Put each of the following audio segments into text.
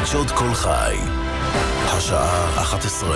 חדשות כל חי, השעה 11.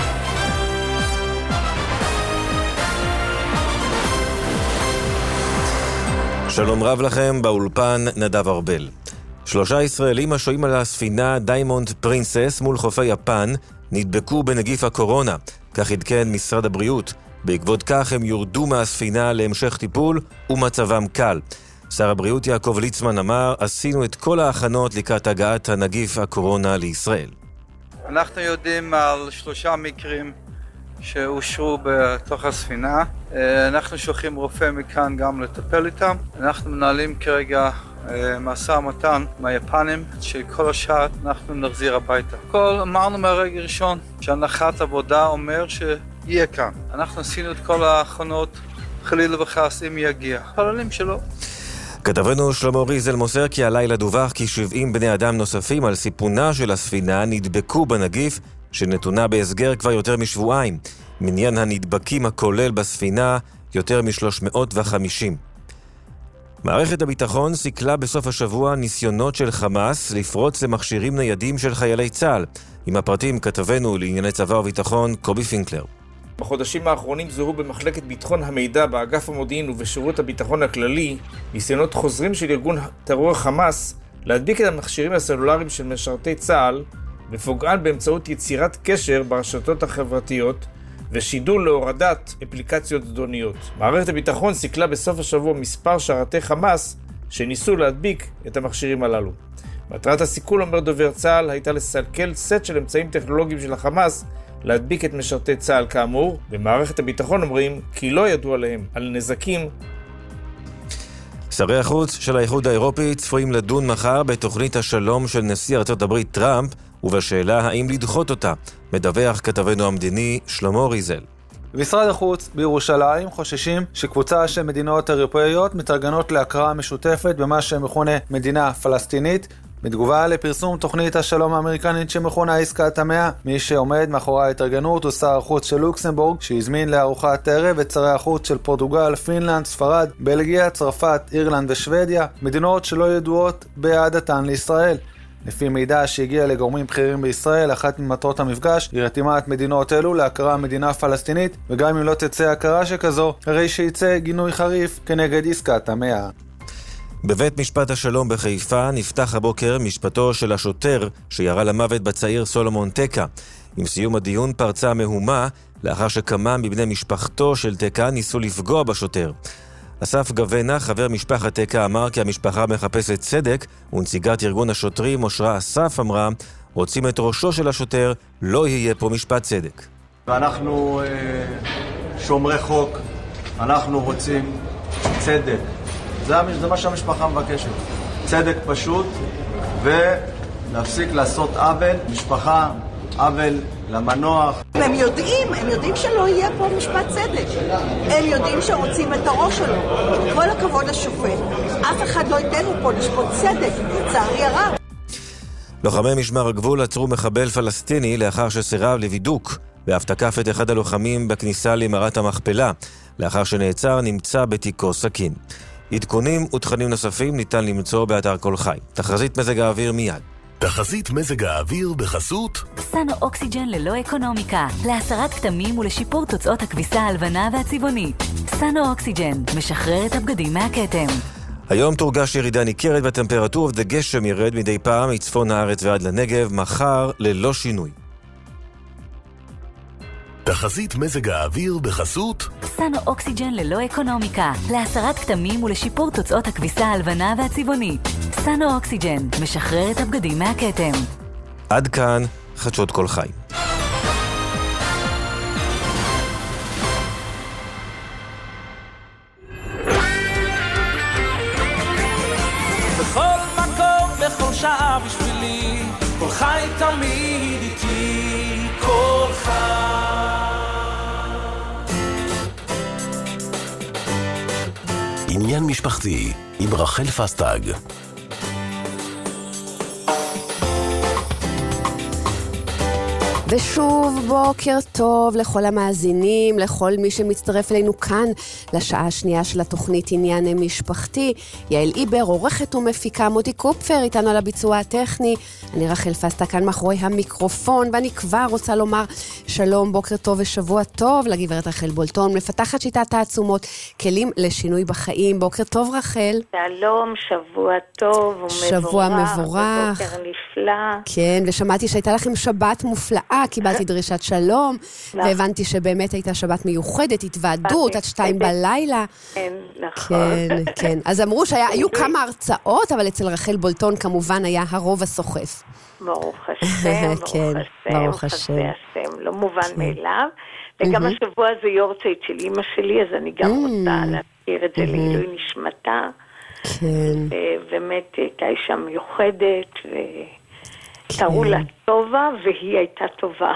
שלום רב לכם, באולפן נדב ארבל. 3 ישראלים השוהים על הספינה דיימונד פרינסס מול חופי יפן נדבקו בנגיף הקורונה, כך עדכן משרד הבריאות. בעקבות כך הם יורדו מהספינה להמשך טיפול ומצבם קל. שר הבריאות יעקב ליצמן אמר, עשינו את כל ההכנות לקראת הגעת הנגיף הקורונה לישראל. אנחנו יודעים על 3 מקרים שאושרו בתוך הספינה. אנחנו שולחים רופא מכאן גם לטפל איתם. אנחנו מנהלים כרגע משא ומתן מהיפנים, שכל השעה אנחנו נחזיר הביתה. אמרנו מהרגע ראשון שהנחת עבודה אומר שיהיה כאן. אנחנו עשינו את כל ההכנות, חלילה וחס אם יגיע. חללים שלא. כתבנו שלמה ריזל מוסר כי הלילה דווח כי 70 בני אדם נוספים על סיפונה של הספינה נדבקו בנגיף שנתונה בהסגר כבר יותר משבועיים. מניין הנדבקים הכולל בספינה יותר מ350. מערכת הביטחון סיכלה בסוף השבוע ניסיונות של חמאס לפרוץ למכשירים ניידים של חיילי צה"ל. עם הפרטים כתבנו לענייני צבא וביטחון קובי פינקלר. בחודשים האחרונים זוהו במחלקת ביטחון המידע באגף המודיעין ובשירות הביטחון הכללי ניסיונות חוזרים של ארגון טרור חמאס להדביק את המכשירים הסלולריים של משרתי צה"ל ופוגען באמצעות יצירת קשר ברשתות החברתיות ושידול להורדת אפליקציות זדוניות. מערכת הביטחון סיכלה בסוף השבוע מספר שרתי חמאס שניסו להדביק את המכשירים הללו. מטרת הסיכול, אומר דובר צה"ל, הייתה לסכל סט של אמצעים טכנולוגיים של החמאס להדביק את משרתי צה"ל כאמור. במערכת הביטחון אומרים כי לא ידעו עליהם על נזקים. שרי החוץ של האיחוד האירופי צפויים לדון מחר בתוכנית השלום של נשיא ארצות הברית טראמפ ובשאלה האם לדחות אותה. מדווח כתבנו המדיני שלמה ריזל. במשרד החוץ בירושלים חוששים שקבוצה של מדינות אירופאיות מתארגנות להקראה משותפת במה שמכונה מדינה פלסטינית, בתגובה לפרסום תוכנית השלום האמריקנית שמכונה עסקת המאה. מי שעומד מאחורי ההתארגנות הוא שר החוץ של לוקסמבורג, שהזמין לארוחת ערב את שרי החוץ של פורטוגל, פינלנד, ספרד, בלגיה, צרפת, אירלנד ושוודיה, מדינות שלא ידועות באהדתן לישראל. לפי מידע שהגיע לגורמים בכירים בישראל, אחת ממטרות המפגש היא רתימת מדינות אלו להכרה מדינה פלסטינית, וגם אם לא תצא הכרה שכזו, הרי שיצא גינוי חריף כנגד עסקת המאה. בבית משפט השלום בחיפה נפתח הבוקר משפטו של השוטר שירה למוות בצעיר סולומון טקה. עם סיום הדיון פרצה מהומה לאחר שכמה מבני משפחתו של טקה ניסו לפגוע בשוטר. אסף גוונה, חבר משפחת טקה, אמר כי המשפחה מחפשת צדק, ונציגת ארגון השוטרים אושרה אסף אמרה, רוצים את ראשו של השוטר, לא יהיה פה משפט צדק. ואנחנו שומרי חוק, אנחנו רוצים צדק. זה מה שהמשפחה מבקשת. צדק פשוט, ולהפסיק לעשות עוול, משפחה, עוול למנוח. הם יודעים שלא יהיה פה משפט צדק. הם יודעים שרוצים את הראש שלו. כל הכבוד לשופט. אף אחד לא ייתן לו פה לשפוט צדק, לצערי הרב. לוחמי משמר הגבול עצרו מחבל פלסטיני לאחר שסירב לבידוק, ואף תקף את אחד הלוחמים בכניסה למערת המכפלה. לאחר שנעצר נמצא בתיקו סכין. עדכונים ותכנים נוספים ניתן למצוא באתר כל חי. תחזית מזג האוויר מיד. תחזית מזג האוויר בחסות סנו אוקסיג'ן ללא אקונומיקה, להסרת כתמים ולשיפור תוצאות הכביסה הלבנה והצבעונית. סנו אוקסיג'ן משחרר את הבגדים מהכתם. היום תורגש ירידה ניכרת בטמפרטורה וגשם ירד מדי פעם מצפון הארץ ועד לנגב, מחר ללא שינוי. תחזית מזג האוויר בחסות סנו אוקסיג'ן ללא אקונומיקה, להסרת כתמים ולשיפור תוצאות הכביסה הלבנה והצבעונית. סנו אוקסיג'ן משחרר את הבגדים מהכתם. עד כאן חדשות כל חי. בכל מקום, בכל שעה בשבילי, כל חי תמיד איתי, כל חי. עניין משפחתי עם רחל פסטג. ושוב בוקר טוב לכל המאזינים, לכל מי שמצטרף אלינו כאן לשעה השנייה של התוכנית עניין משפחתי. יעל איבר, עורכת ומפיקה, מוטי קופפר איתנו על הביצוע הטכני. אני רחל פסטה כאן מאחורי המיקרופון, ואני כבר רוצה לומר שלום, בוקר טוב ושבוע טוב לגברת רחל בולטון, מפתחת שיטת תעצומות, כלים לשינוי בחיים. בוקר טוב רחל. שלום, שבוע טוב ומבורך. שבוע מבורך. בוקר נפלא. כן, ושמעתי שהייתה לכם שבת מופלאה, קיבלתי דרישת שלום, והבנתי שבאמת הייתה שבת מיוחדת, התוועדות עד 2 בלילה. כן, נכון. כן, כן. אז אמרו שהיו כמה הרצאות, אבל אצל רחל בולטון כמובן היה הרוב הסוחף. ברוך השם, ברוך השם, לא מובן מאליו. וגם השבוע זה יורצייט של אמא שלי, אז אני גם רוצה להזכיר את זה לעילוי נשמתה. כן. באמת הייתה אישה מיוחדת, קראו לה טובה, והיא הייתה טובה.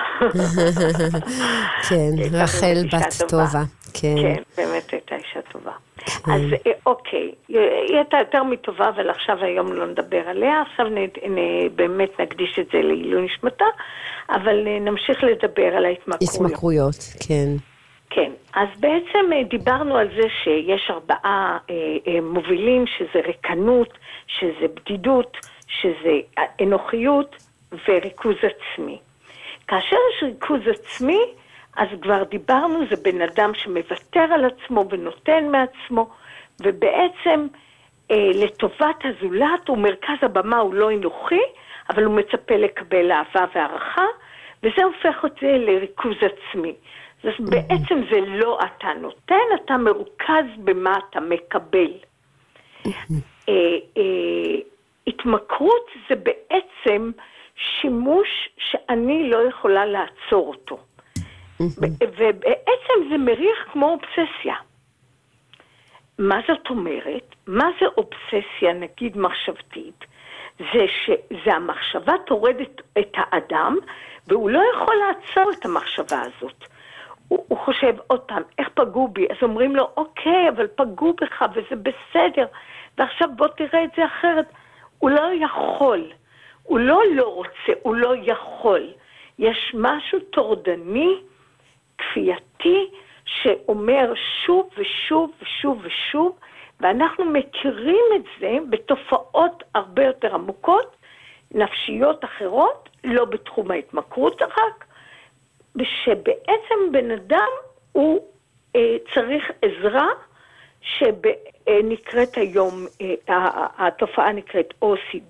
כן, רחל בת טובה. כן, באמת הייתה אישה טובה. אז אוקיי, היא הייתה יותר מטובה, אבל עכשיו היום לא נדבר עליה, עכשיו באמת נקדיש את זה לעילוי נשמתה, אבל נמשיך לדבר על ההתמכרויות, כן. כן, אז בעצם דיברנו על זה שיש 4 מובילים, שזה ריקנות, שזה בדידות, שזה אנוכיות וריכוז עצמי. כאשר יש ריכוז עצמי, אז כבר דיברנו, זה בן אדם שמוותר על עצמו ונותן מעצמו, ובעצם לטובת הזולת, ומרכז הבמה הוא לא אנוכי, אבל הוא מצפה לקבל אהבה והערכה, וזה הופך את זה לריכוז עצמי. אז בעצם זה לא אתה נותן, אתה מרוכז במה אתה מקבל. התמכרות זה בעצם שימוש שאני לא יכולה לעצור אותו. ובעצם זה מריח כמו אובססיה. מה זאת אומרת? מה זה אובססיה, נגיד מחשבתית? זה שזה המחשבה תורדת את האדם, והוא לא יכול לעצור את המחשבה הזאת. הוא חושב עוד פעם, איך פגעו בי? אז אומרים לו, אוקיי, אבל פגעו בך וזה בסדר, ועכשיו בוא תראה את זה אחרת. הוא לא יכול, הוא לא רוצה, הוא לא יכול. יש משהו תורדני, כפייתי, שאומר שוב ושוב ושוב ושוב, ואנחנו מכירים את זה בתופעות הרבה יותר עמוקות, נפשיות אחרות, לא בתחום ההתמכרות רק, ושבעצם בן אדם הוא צריך עזרה, שנקראת היום, התופעה נקראת OCD,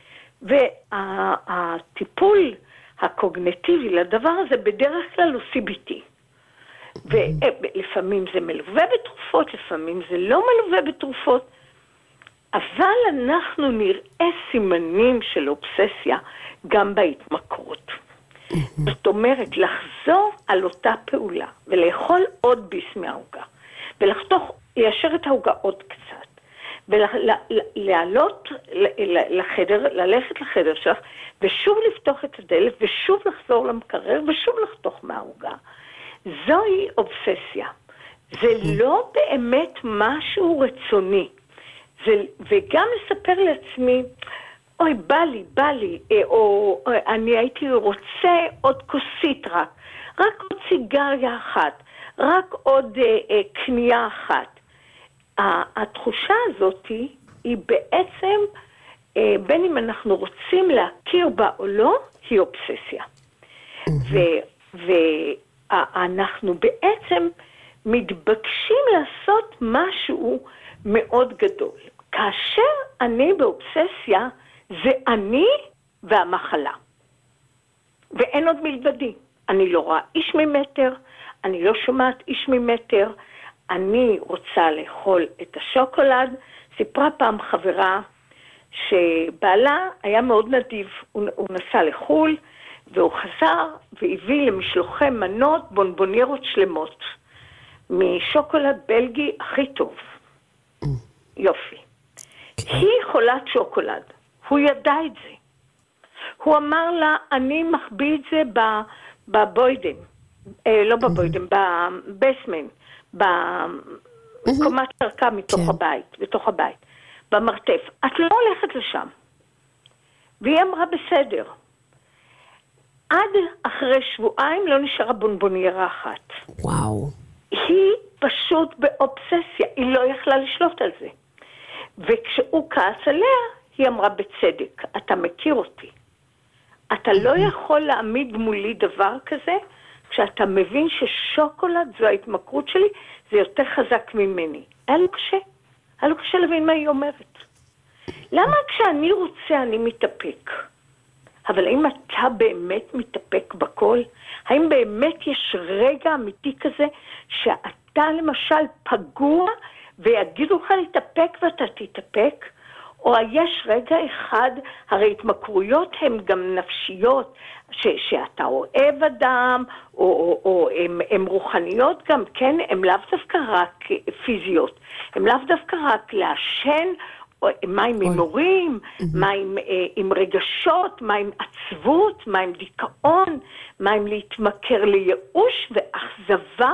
והטיפול הקוגניטיבי לדבר הזה בדרך כלל הוא CBT. ולפעמים זה מלווה בתרופות, לפעמים זה לא מלווה בתרופות, אבל אנחנו נראה סימנים של אובססיה גם בהתמכרות. זאת אומרת, לחזור על אותה פעולה, ולאכול עוד ביס מהעוגה, ליישר את העוגה עוד קצת, ולעלות לחדר, ללכת לחדר שלך, ושוב לפתוח את הדלת, ושוב לחזור למקרר, ושוב לחתוך מהעוגה. זוהי אובססיה. זה לא באמת משהו רצוני. וגם לספר לעצמי, אוי, בא לי, או אני הייתי רוצה עוד כוסית רק עוד סיגריה אחת, רק עוד קנייה אחת. התחושה הזאת היא בעצם, בין אם אנחנו רוצים להכיר בה או לא, היא אובססיה. ואנחנו בעצם מתבקשים לעשות משהו מאוד גדול. כאשר אני באובססיה, זה אני והמחלה. ואין עוד מלבדי. אני לא רואה איש ממטר, אני לא שומעת איש ממטר, אני רוצה לאכול את השוקולד. סיפרה פעם חברה שבעלה היה מאוד נדיב, הוא נסע לחול, והוא חזר והביא למשלוחי מנות בונבוניירות שלמות, משוקולד בלגי הכי טוב. יופי. היא חולת שוקולד. הוא ידע את זה. הוא אמר לה, אני מחביא את זה בבוידן. לא בבוידן, בבסמן. בקומת קרקע בתוך הבית. במרתף. את לא הולכת לשם. והיא אמרה בסדר. עד אחרי שבועיים לא נשארה בונבוניירה אחת. וואו. היא פשוט באובססיה, היא לא יכלה לשלוט על זה. וכשהוא כעס עליה, היא אמרה בצדק, אתה מכיר אותי. אתה לא יכול להעמיד מולי דבר כזה, כשאתה מבין ששוקולד זו ההתמכרות שלי, זה יותר חזק ממני. היה לו קשה להבין מה היא אומרת. למה כשאני רוצה אני מתאפק? אבל האם אתה באמת מתאפק בכל? האם באמת יש רגע אמיתי כזה שאתה למשל פגוע ויגידו לך להתאפק ואתה תתאפק? או יש רגע אחד, הרי התמכרויות הן גם נפשיות, שאתה אוהב אדם, או הן רוחניות גם, כן, הן לאו דווקא רק פיזיות, הן לאו דווקא רק לעשן, מה עם הימורים, מה עם רגשות, מה עם עצבות, מה עם דיכאון, מה עם להתמכר לייאוש ואכזבה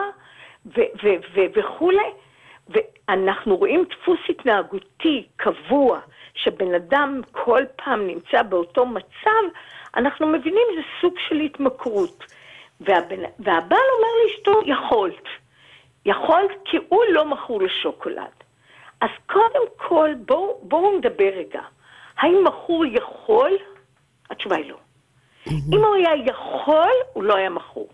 וכו'. ואנחנו רואים דפוס התנהגותי קבוע, שבן אדם כל פעם נמצא באותו מצב, אנחנו מבינים זה סוג של התמכרות. והבעל אומר לאשתו, יכולת כי הוא לא מכור לשוקולד. אז קודם כל, בואו נדבר רגע. האם מכור יכול? התשובה היא לא. אם הוא היה יכול, הוא לא היה מכור.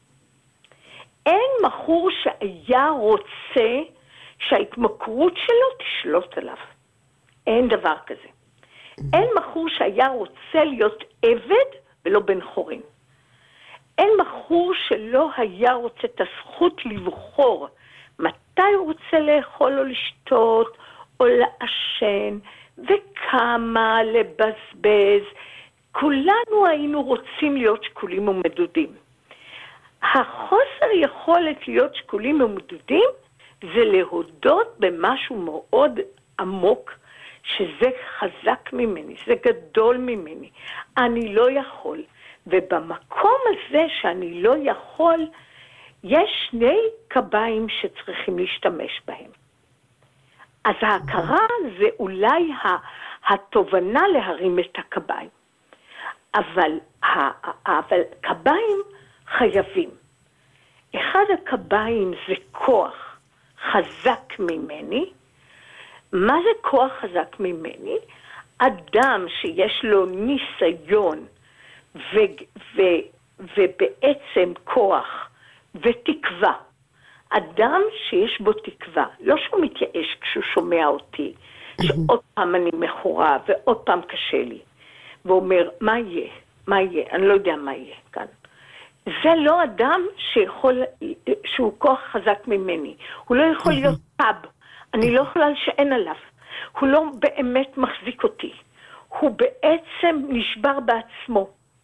אין מכור שהיה רוצה שההתמכרות שלו תשלוט עליו. אין דבר כזה. אין מכור שהיה רוצה להיות עבד ולא בן חורין. אין מכור שלא היה רוצה את הזכות לבחור מתי הוא רוצה לאכול או לשתות או לעשן וכמה לבזבז. כולנו היינו רוצים להיות שקולים ומדודים. החוסר יכולת להיות שקולים ומדודים זה להודות במשהו מאוד עמוק, שזה חזק ממני, זה גדול ממני. אני לא יכול. ובמקום הזה שאני לא יכול, יש שני קביים שצריכים להשתמש בהם. אז ההכרה זה אולי התובנה להרים את הקביים. אבל קביים חייבים. אחד הקביים זה כוח חזק ממני. מה זה כוח חזק ממני? אדם שיש לו ניסיון ובעצם כוח ותקווה. אדם שיש בו תקווה, לא שהוא מתייאש כשהוא שומע אותי, שעוד פעם אני מכורה ועוד פעם קשה לי, ואומר, מה יהיה? מה יהיה? אני לא יודע מה יהיה כאן. זה לא אדם שהוא כוח חזק ממני. הוא לא יכול להיות טאב. אני לא יכולה לשען עליו. הוא לא באמת מחזיק אותי. הוא בעצם נשבר בעצמו.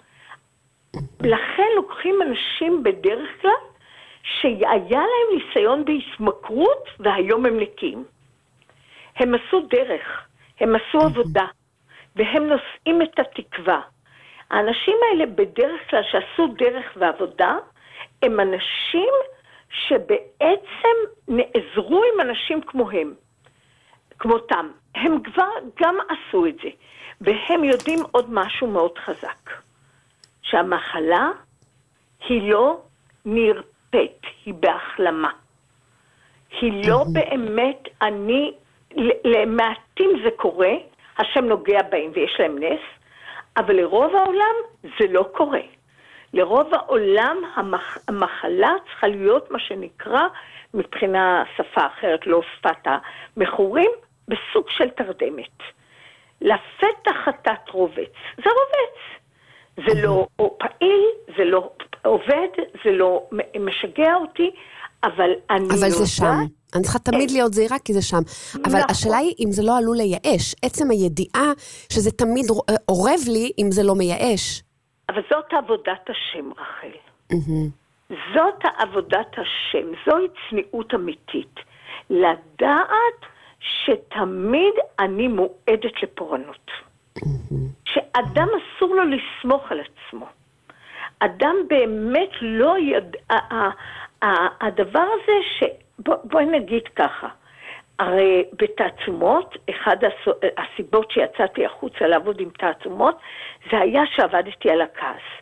לכן לוקחים אנשים בדרך כלל שהיה להם ניסיון בהתמכרות והיום הם נקיים. הם עשו דרך, הם עשו עבודה, והם נושאים את התקווה. האנשים האלה בדרך כלל שעשו דרך ועבודה, הם אנשים שבעצם נעזרו עם אנשים כמותם. הם כבר גם עשו את זה, והם יודעים עוד משהו מאוד חזק. שהמחלה היא לא נרפאת, היא בהחלמה. היא לא באמת, למעטים זה קורה, השם נוגע בהם ויש להם נס, אבל לרוב העולם זה לא קורה. לרוב העולם המחלה צריכה להיות מה שנקרא, מבחינה שפה אחרת, לא שפת המכורים, בסוג של תרדמת. לפתח חטאת רובץ. זה רובץ. זה לא פעיל, זה לא עובד, זה לא משגע אותי, אבל אני אבל זה שם. אני צריכה תמיד להיות זהירה כי זה שם. אבל השאלה היא אם זה לא עלול לייאש. עצם הידיעה שזה תמיד עורב לי אם זה לא מייאש. אבל זאת עבודת השם, רחל. זאת עבודת השם. זוהי צניעות אמיתית. לדעת שתמיד אני מועדת לפורענות. שאדם אסור לו לסמוך על עצמו. אדם באמת לא ידע, הדבר הזה בואי נגיד ככה, הרי בתעצומות, אחד הסיבות שיצאתי החוצה לעבוד עם תעצומות, זה היה שעבדתי על הכעס.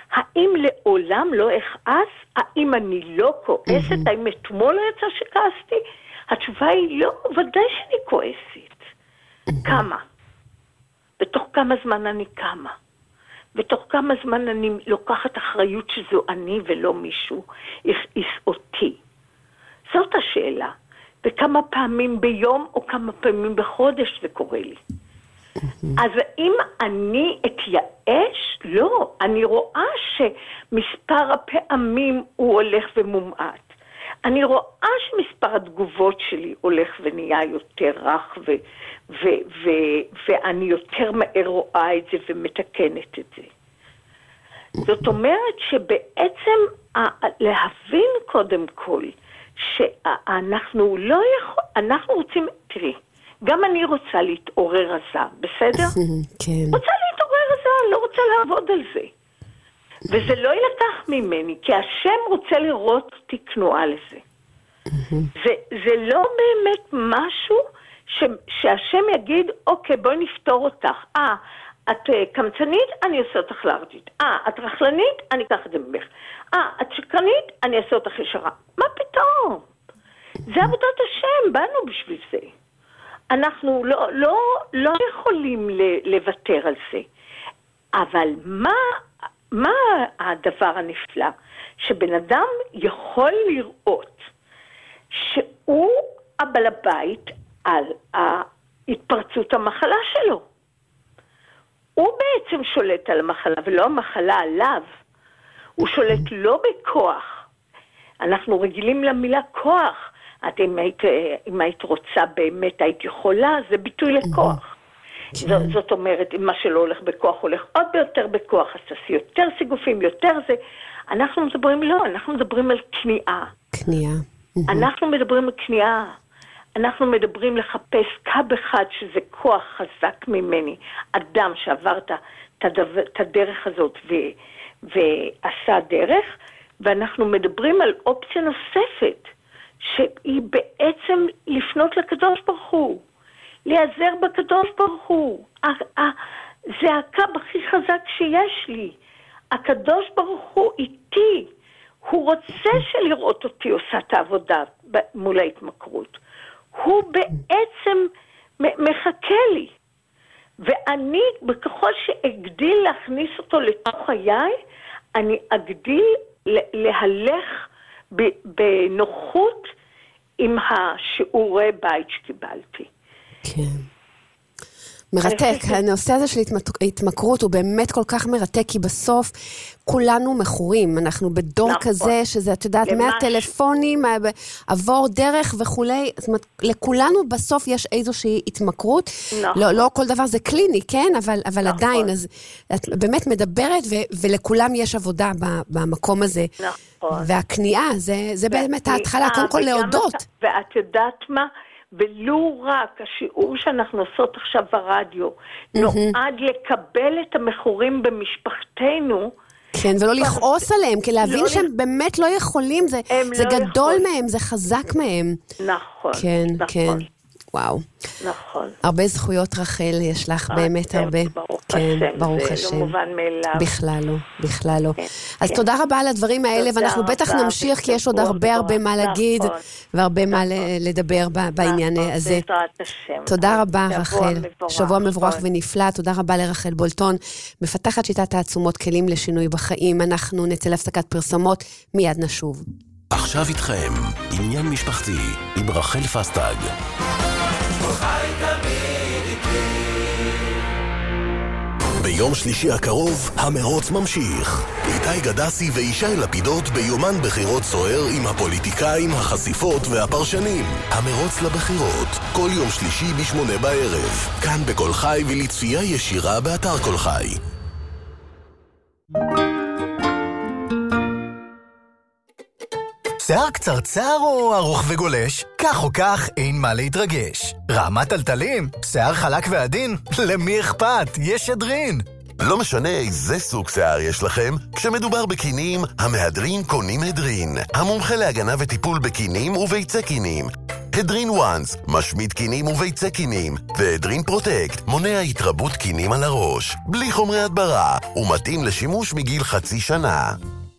האם לעולם לא אכעס? האם אני לא כועסת? האם אתמול לא יצא שכעסתי? התשובה היא לא, ודאי שאני כועסת. כמה? בתוך כמה זמן אני קמה? בתוך כמה זמן אני לוקחת אחריות שזו אני ולא מישהו הכעיס אותי? זאת השאלה. וכמה פעמים ביום או כמה פעמים בחודש זה קורה לי. אז אם אני אתייאש? לא. אני רואה שמספר הפעמים הוא הולך ומומעט. אני רואה שמספר התגובות שלי הולך ונהיה יותר רך, ואני יותר מהר רואה את זה ומתקנת את זה. זאת אומרת שבעצם להבין קודם כל, שאנחנו לא יכול, אנחנו רוצים, תראי, גם אני רוצה להתעורר רזה, בסדר? כן. רוצה להתעורר רזה, לא רוצה לעבוד על זה. וזה לא ילקח ממני, כי השם רוצה לראות אותי כנועה לזה. זה לא באמת משהו שהשם יגיד, אוקיי, בואי נפתור אותך. את קמצנית, אני אעשה אותך לארג'ית. את רחלנית, אני אקח את זה ממך. את שקרנית, אני אעשה אותך ישרה. מה פתאום? זה עבודת השם, באנו בשביל זה. אנחנו לא יכולים לוותר על זה. אבל מה הדבר הנפלא? שבן אדם יכול לראות שהוא הבעל הבית על התפרצות המחלה שלו. הוא בעצם שולט על המחלה, ולא המחלה עליו. הוא שולט לא בכוח. אנחנו רגילים למילה כוח. אם היית רוצה באמת, היית יכולה, זה ביטוי לכוח. זאת אומרת, אם מה שלא הולך בכוח, הולך עוד ביותר בכוח, אז תעשי יותר סיגופים, יותר זה. אנחנו מדברים, לא, אנחנו מדברים על כניעה. כניעה. אנחנו מדברים על כניעה. אנחנו מדברים לחפש קו אחד שזה כוח חזק ממני. אדם שעבר את הדרך הזאת ועשה דרך, ואנחנו מדברים על אופציה נוספת, שהיא בעצם לפנות לקדוש ברוך הוא. להיעזר בקדוש ברוך הוא. זה הקו הכי חזק שיש לי. הקדוש ברוך הוא איתי. הוא רוצה שלראות אותי עושה את העבודה מול ההתמכרות. הוא בעצם מחכה לי. ואני, בככל שאגדיל להכניס אותו לתוך חיי, אני אגדיל להלך בנוחות עם השיעורי בית שקיבלתי. כן. מרתק, הנושא הזה של התמכרות הוא באמת כל כך מרתק, כי בסוף כולנו מכורים, אנחנו בדור כזה, שזה, את יודעת, מהטלפונים, עבור דרך וכולי, זאת אומרת, לכולנו בסוף יש איזושהי התמכרות, לא כל דבר זה קליני, כן, אבל עדיין, אז את באמת מדברת, ולכולם יש עבודה במקום הזה, והכניעה, זה באמת ההתחלה, קודם כל להודות. ואת יודעת מה? ולו רק השיעור שאנחנו עושות עכשיו ברדיו, נועד לקבל את המכורים במשפחתנו. כן, ולא לכעוס עליהם, כי להבין שהם באמת לא יכולים, זה גדול מהם, זה חזק מהם. נכון. כן, כן. וואו. נכון. הרבה זכויות רחל יש לך, באמת הרבה. כן, ברוך השם. זה לא מובן מאליו. בכלל לא. אז תודה רבה על הדברים האלה, ואנחנו בטח נמשיך, כי יש עוד הרבה מה להגיד, והרבה מה לדבר בעניין הזה. תודה רבה, רחל. שבוע מבורך ונפלא. תודה רבה לרחל בולטון, מפתחת שיטת העצומות כלים לשינוי בחיים. אנחנו נצא להפסקת פרסומות, מיד נשוב. עכשיו איתכם, עניין משפחתי, עם רחל פסטג. ביום שלישי הקרוב, המרוץ ממשיך. איתי גדסי וישי לפידות ביומן בחירות סוער עם הפוליטיקאים, החשיפות והפרשנים. המרוץ לבחירות, כל יום שלישי ב8 בערב. כאן בכל חי ולצפייה ישירה באתר כל חי. שיער קצרצר או ארוך וגולש? כך או כך אין מה להתרגש. רעמת טלטלים? שיער חלק ועדין? למי אכפת? יש שדרין. לא משנה איזה סוג שיער יש לכם, כשמדובר בקינים, המהדרין קונים הדרין. המומחה להגנה וטיפול בקינים וביצי קינים. הדרין וואנס, משמיד קינים וביצי קינים, והדרין פרוטקט, מונע התרבות קינים על הראש, בלי חומרי הדברה, ומתאים לשימוש מגיל חצי שנה.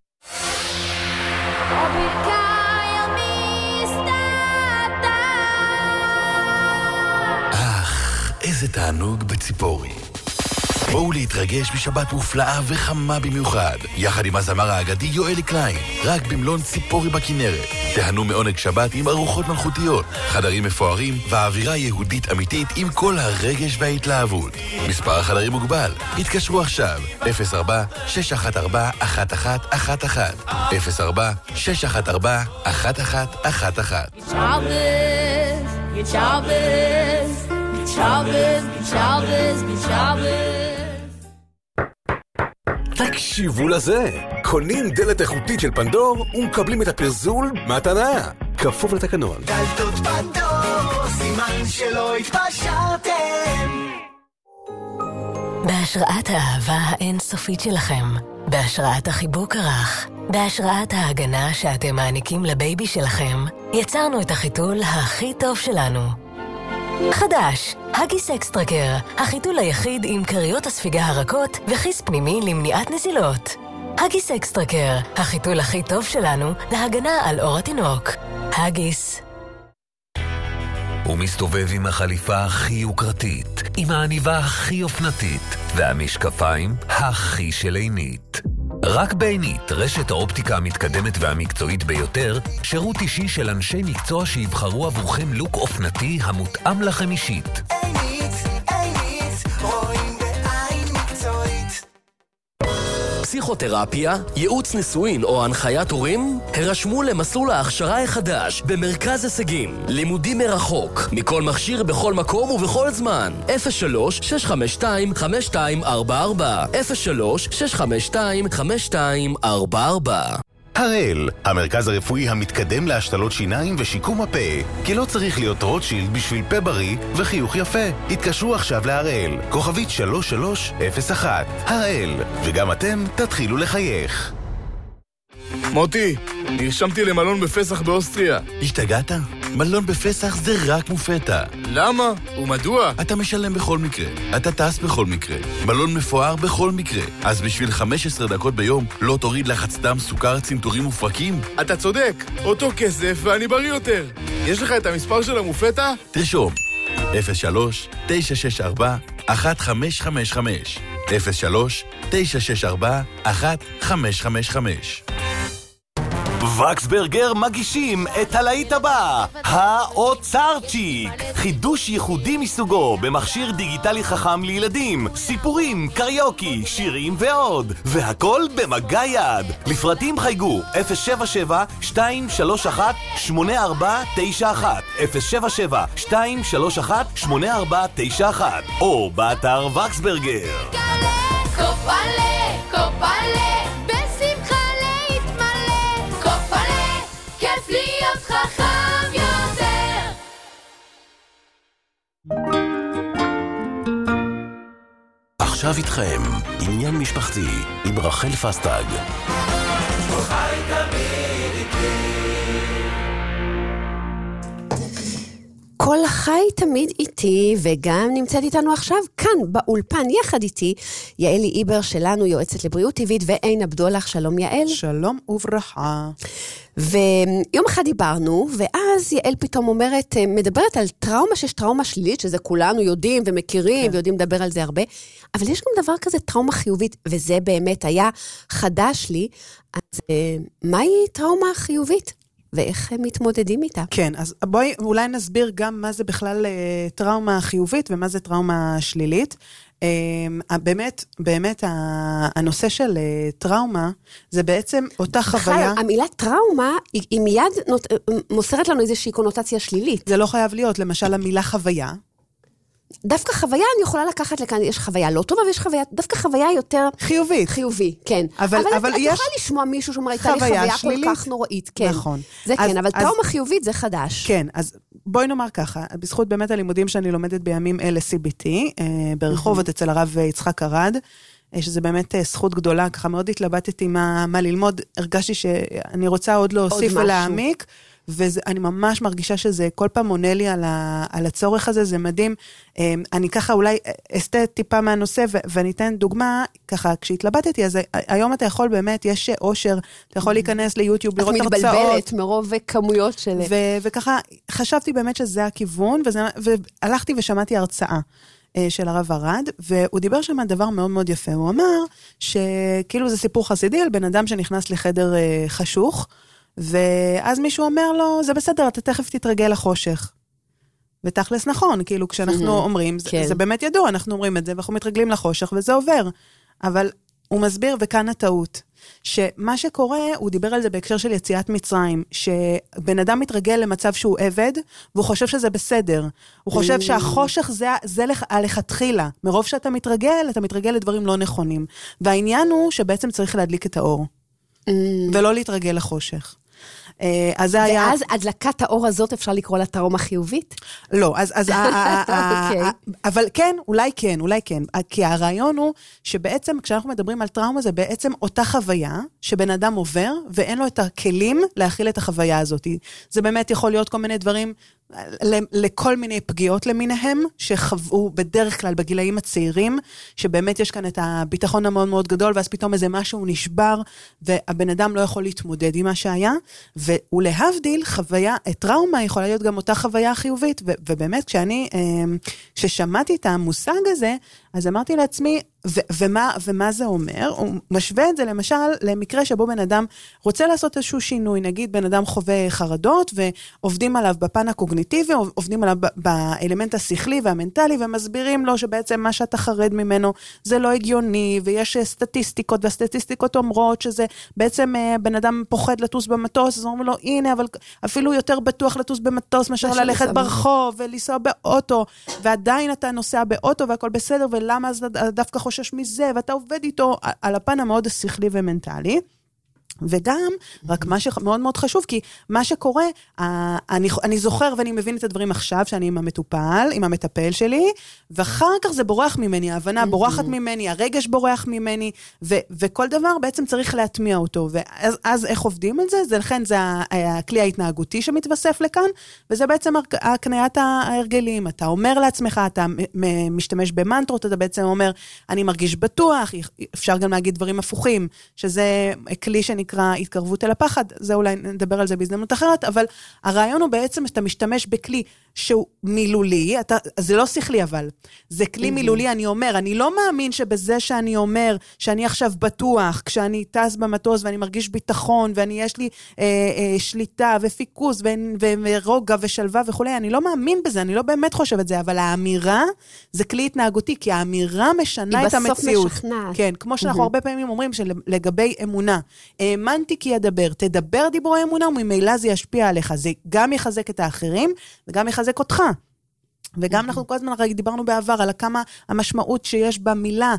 איזה תענוג בציפורי. בואו להתרגש בשבת מופלאה וחמה במיוחד, יחד עם הזמר האגדי יואלי קליין, רק במלון ציפורי בכנרת. תהנו מעונג שבת עם ארוחות מלכותיות, חדרים מפוארים והאווירה יהודית אמיתית עם כל הרגש וההתלהבות. מספר החדרים מוגבל. התקשרו עכשיו, 04-614-1111. 04-614-1111. תקשיבו לזה, קונים דלת איכותית של פנדור ומקבלים את הפרזול מתנה, כפוף לתקנון. דלתות פנדור, סימן שלא התפשרתם. בהשראת האהבה האינסופית שלכם, בהשראת החיבוק הרך, בהשראת ההגנה שאתם מעניקים לבייבי שלכם, יצרנו את החיתול הכי טוב שלנו. חדש, הגיס אקסטרקר, החיתול היחיד עם קריות הספיגה הרכות וכיס פנימי למניעת נזילות. הגיס אקסטרקר, החיתול הכי טוב שלנו להגנה על אור התינוק. הגיס. הוא מסתובב עם החליפה הכי יוקרתית, עם העניבה הכי אופנתית, והמשקפיים הכי שלעינית. רק בעינית, רשת האופטיקה המתקדמת והמקצועית ביותר, שירות אישי של אנשי מקצוע שיבחרו עבורכם לוק אופנתי המותאם לכם אישית. עינית, רואים בעין מקצועית. פסיכותרפיה, ייעוץ נישואין או הנחיית הורים, הרשמו למסלול ההכשרה החדש במרכז הישגים. לימודים מרחוק, מכל מכשיר בכל מקום ובכל זמן. 03-652-5244 03-652-5244. הראל, המרכז הרפואי המתקדם להשתלות שיניים ושיקום הפה, כי לא צריך להיות רוטשילד בשביל פה בריא וחיוך יפה. התקשרו עכשיו להראל, כוכבית 3301. הראל, וגם אתם תתחילו לחייך. מוטי, נרשמתי למלון בפסח באוסטריה. השתגעת? מלון בפסח זה רק מופתע. למה? ומדוע? אתה משלם בכל מקרה, אתה טס בכל מקרה, מלון מפואר בכל מקרה. אז בשביל 15 דקות ביום לא תוריד לחץ דם, סוכר, צנתורים ופרקים? אתה צודק, אותו כסף ואני בריא יותר. יש לך את המספר של המופתע? תרשום, 03-964-1555 03-964-1555. וקסברגר מגישים את הלהיט הבא, האוצרצ'יק, חידוש ייחודי מסוגו במכשיר דיגיטלי חכם לילדים, סיפורים, קריוקי, שירים ועוד, והכל במגע יד. לפרטים חייגו 077-231-8491 077-231-8491 או באתר וקסברגר. קופלה, קופלה, בשמחה להתמלא, קופלה, כיף להיות חכם יותר. עכשיו איתכם, עניין משפחתי עם רחל פסטג. חי תמיד איתי. כל חי תמיד איתי, וגם נמצאת איתנו עכשיו כאן באולפן יחד איתי, יעלי איבר שלנו, יועצת לבריאות טבעית, ואין אבדולח. שלום יעל. שלום וברכה. ויום אחד דיברנו, ואז יעל פתאום אומרת, מדברת על טראומה, שיש טראומה שלילית, שזה כולנו יודעים ומכירים, ויודעים לדבר על זה הרבה, אבל יש גם דבר כזה טראומה חיובית, וזה באמת היה חדש לי. אז מהי טראומה חיובית? ואיך הם מתמודדים איתה? כן, אז בואי אולי נסביר גם מה זה בכלל טראומה חיובית ומה זה טראומה שלילית. באמת הנושא של טראומה זה בעצם אותה חוויה. המילה טראומה היא מיד מוסרת לנו איזושהי קונוטציה שלילית. זה לא חייב להיות, למשל המילה חוויה. דווקא חוויה אני יכולה לקחת לכאן, יש חוויה לא טובה ויש חוויה, דווקא חוויה יותר חיובית. חיובי, כן. אבל את יכולה לשמוע מישהו שאומר, הייתה לי חוויה כל כך נוראית, כן. נכון. זה כן, אבל טראומה חיובית זה חדש. כן, אז בואי נאמר ככה, בזכות באמת הלימודים שאני לומדת בימים אלה CBT, ברחובות אצל הרב יצחק ארד, שזה באמת זכות גדולה, ככה מאוד התלבטתי מה ללמוד, הרגשתי שאני רוצה עוד להוסיף ולהעמיק, ואני ממש מרגישה שזה כל פעם עונה לי על הצורך הזה, זה מדהים. אני ככה אולי אסתה טיפה מהנושא, ואני אתן דוגמה, ככה כשהתלבטתי, אז היום אתה יכול באמת, יש אושר, אתה יכול להיכנס ליוטיוב, לראות הרצאות. את מתבלבלת מרוב כמויות של... וככה חשבתי באמת שזה הכיוון, והלכתי ושמעתי הרצאה. של הרב ארד, והוא דיבר שם דבר מאוד מאוד יפה, הוא אמר שכאילו זה סיפור חסידי על בן אדם שנכנס לחדר חשוך, ואז מישהו אומר לו, זה בסדר, אתה תכף תתרגל לחושך. ותכלס נכון, כאילו כשאנחנו אומרים, זה באמת ידוע, אנחנו אומרים את זה, ואנחנו מתרגלים לחושך, וזה עובר. אבל הוא מסביר, וכאן הטעות, שמה שקורה, הוא דיבר על זה בהקשר של יציאת מצרים, שבן אדם מתרגל למצב שהוא עבד, והוא חושב שזה בסדר. הוא חושב שהחושך זה לכתחילה. מרוב שאתה מתרגל לדברים לא נכונים. והעניין הוא שבעצם צריך להדליק את האור. ולא להתרגל לחושך. ואז הדלקת האור הזאת אפשר לקרוא לה טראומה חיובית? לא, אבל כן, אולי כן, כי הרעיון הוא שבעצם כשאנחנו מדברים על טראומה זה בעצם אותה חוויה שבן אדם עובר ואין לו את הכלים להכיל את החוויה הזאת. זה באמת יכול להיות כל מיני דברים לכל מיני פגיעות למיניהם, שחוו בדרך כלל בגילאים הצעירים, שבאמת יש כאן את הביטחון המאוד מאוד גדול, ואז פתאום איזה משהו נשבר, והבן אדם לא יכול להתמודד עם מה שהיה, ולהבדיל, טראומה יכולה להיות גם אותה חוויה חיובית, ובאמת כששמעתי את המושג הזה, אז אמרתי לעצמי, ומה זה אומר? הוא משווה את זה למשל למקרה שבו בן אדם רוצה לעשות איזשהו שינוי, נגיד בן אדם חווה חרדות ועובדים עליו בפן הקוגניטיבי, עובדים עליו באלמנט השכלי והמנטלי ומסבירים לו שבעצם מה שאתה חרד ממנו זה לא הגיוני ויש סטטיסטיקות והסטטיסטיקות אומרות שזה בעצם בן אדם פוחד לטוס במטוס, אז אומרים לו הנה אבל אפילו יותר בטוח לטוס במטוס מאשר ללכת ברחוב ולנסוע באוטו ועדיין אתה נוסע באוטו והכל בסדר ולמה אז דווקא חושש מזה, ואתה עובד איתו על הפן המאוד השכלי ומנטלי, וגם, רק מה שמאוד מאוד חשוב, כי מה שקורה, אני זוכר ואני מבין את הדברים עכשיו, שאני עם המטופל, עם המטפל שלי, ואחר כך זה בורח ממני, ההבנה בורחת ממני, הרגש בורח ממני, וכל דבר בעצם צריך להטמיע אותו, ואז איך עובדים על זה? זה לכן זה הכלי ההתנהגותי שמתווסף לכאן, וזה בעצם הקניית ההרגלים, אתה אומר לעצמך, אתה משתמש במנטרות, אתה בעצם אומר, אני מרגיש בטוח, אפשר גם להגיד דברים הפוכים, שזה כלי שנקרא התקרבות אל הפחד, זה אולי נדבר על זה בהזדמנות אחרת, אבל הרעיון הוא בעצם שאתה משתמש בכלי שהוא מילולי, זה לא שכלי אבל, זה כלי מילולי, אני אומר, אני לא מאמין שבזה שאני אומר, שאני עכשיו בטוח, כשאני טס במטוס ואני מרגיש ביטחון, ואני יש לי שליטה ופיקוס ורוגע ושלווה וכו', אני לא מאמין בזה, אני לא באמת חושב את זה, אבל האמירה זה כלי התנהגותי, כי האמירה משנה את המציאות. היא בסוף משכנעת. כן, כמו שאנחנו הרבה פעמים אומרים, שלגבי אמונה, האמנתי כי ידבר, תדבר דיבורי אמונה, וממילא זה ישפיע עליך, זה גם יחזק את האחרים, וגם יחזק אותך. וגם אנחנו כל הזמן דיברנו בעבר על כמה המשמעות שיש במילה,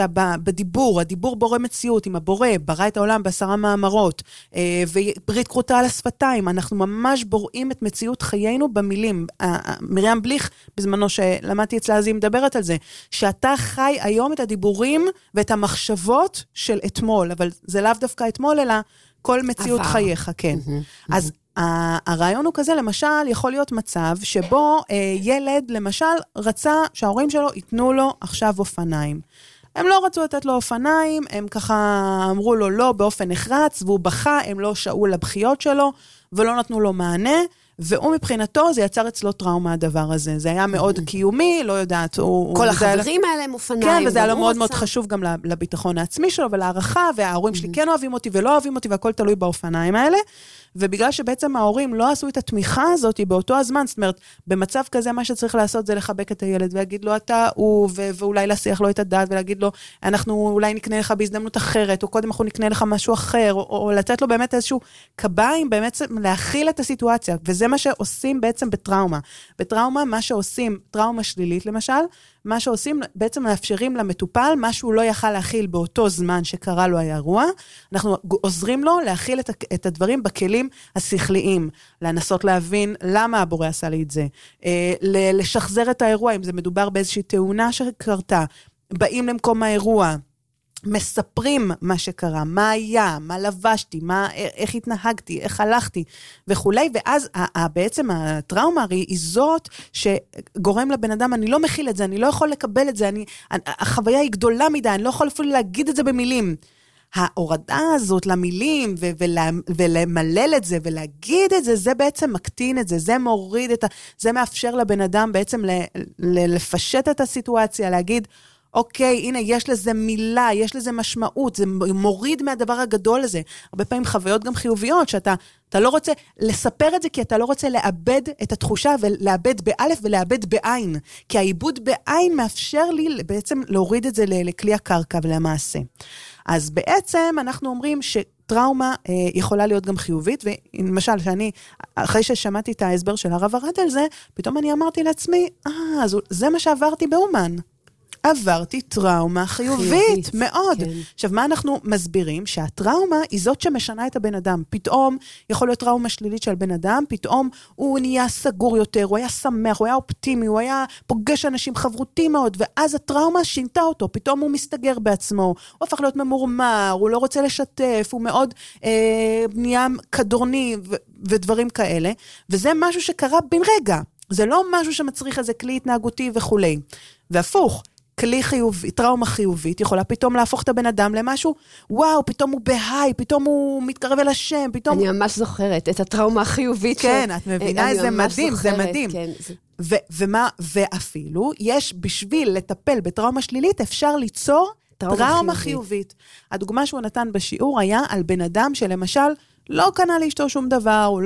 בדיבור, הדיבור בורא מציאות, עם הבורא, ברא את העולם ב10 מאמרות, וברית כרותה על השפתיים, אנחנו ממש בוראים את מציאות חיינו במילים. מרים בליך, בזמנו שלמדתי אצלה, אז היא מדברת על זה, שאתה חי היום את הדיבורים ואת המחשבות של אתמול, אבל זה לאו דווקא אתמול, אלא כל מציאות חייך, כן. אז הרעיון הוא כזה, למשל, יכול להיות מצב שבו ילד, למשל, רצה שההורים שלו ייתנו לו עכשיו אופניים. הם לא רצו לתת לו אופניים, הם ככה אמרו לו לא באופן נחרץ, והוא בכה, הם לא שעו לבחיות שלו, ולא נתנו לו מענה, והוא מבחינתו, זה יצר אצלו טראומה הדבר הזה. זה היה מאוד קיומי, לא יודעת. כל החברים האלה הם אופניים. כן, וזה היה מאוד מאוד חשוב גם לביטחון העצמי שלו, ולהערכה, וההורים שלי כן אוהבים אותי ולא אוהבים אותי, והכל תלוי באופניים האלה. ובגלל שבעצם ההורים לא עשו את התמיכה הזאת באותו הזמן, זאת אומרת, במצב כזה מה שצריך לעשות זה לחבק את הילד, ולהגיד לו אתה הוא, ואולי להסיח לו את הדעת, ולהגיד לו, אנחנו אולי נקנה לך בהזדמנות אחרת, או קודם אנחנו נקנה לך משהו אחר, או לתת לו באמת איזשהו קביים, באמת להכיל את הסיטואציה, וזה מה שעושים בעצם בטראומה. בטראומה, מה שעושים, טראומה שלילית למשל, מה שעושים, בעצם מאפשרים למטופל, מה שהוא לא יכל להכיל באותו זמן שקרה לו האירוע, אנחנו עוזרים לו להכיל את הדברים בכלים השכליים, לנסות להבין למה הבורא עשה לי את זה, לשחזר את האירוע, אם זה מדובר באיזושהי תאונה שקרתה, באים למקום האירוע, מספרים מה שקרה, מה היה, מה לבשתי, איך התנהגתי, איך הלכתי וכו'. ואז בעצם הטראומה היא זאת שגורם לבן אדם, אני לא מכיל את זה, אני לא יכול לקבל את זה, החוויה היא גדולה מדי, אני לא יכול אפילו להגיד את זה במילים. ההורדה הזאת למילים ולמלל את זה ולהגיד את זה, זה בעצם מקטין את זה, זה מוריד זה מאפשר לבן אדם בעצם לפשט את הסיטואציה, להגיד, אוקיי, הנה, יש לזה מילה, יש לזה משמעות, זה מוריד מהדבר הגדול הזה. הרבה פעמים חוויות גם חיוביות, שאתה לא רוצה לספר את זה, כי אתה לא רוצה לאבד את התחושה, ולאבד באלף ולאבד בעין. כי העיבוד בעין מאפשר לי בעצם להוריד את זה לכלי הקרקע ולמעשה. אז בעצם אנחנו אומרים שטראומה יכולה להיות גם חיובית, ולמשל, אחרי ששמעתי את ההסבר של הרב ארד על זה, פתאום אני אמרתי לעצמי, אז זה מה שעברתי באומן. עברתי טראומה חיובית מאוד. כן. עכשיו, מה אנחנו מסבירים? שהטראומה היא זאת שמשנה את הבן אדם. פתאום יכול להיות טראומה שלילית של בן אדם, פתאום הוא נהיה סגור יותר, הוא היה שמח, הוא היה אופטימי, הוא היה פוגש אנשים חברותי מאוד, ואז הטראומה שינתה אותו, פתאום הוא מסתגר בעצמו, הוא הופך להיות ממורמר, הוא לא רוצה לשתף, הוא מאוד נהיה כדורני ודברים כאלה, וזה משהו שקרה בן רגע. זה לא משהו שמצריך איזה כלי התנהגותי וכולי. והפוך, כלי חיובי, טראומה חיובית, יכולה פתאום להפוך את הבן אדם למשהו, וואו, פתאום הוא בהיי, פתאום הוא מתקרב אל השם, פתאום... אני ממש זוכרת את הטראומה החיובית. כן, את מבינה, זה מדהים, זה מדהים. ואפילו, יש בשביל לטפל בטראומה שלילית, אפשר ליצור טראומה חיובית. הדוגמה שהוא נתן בשיעור היה על בן אדם שלמשל, לא קנה לאשתו שום דבר, הוא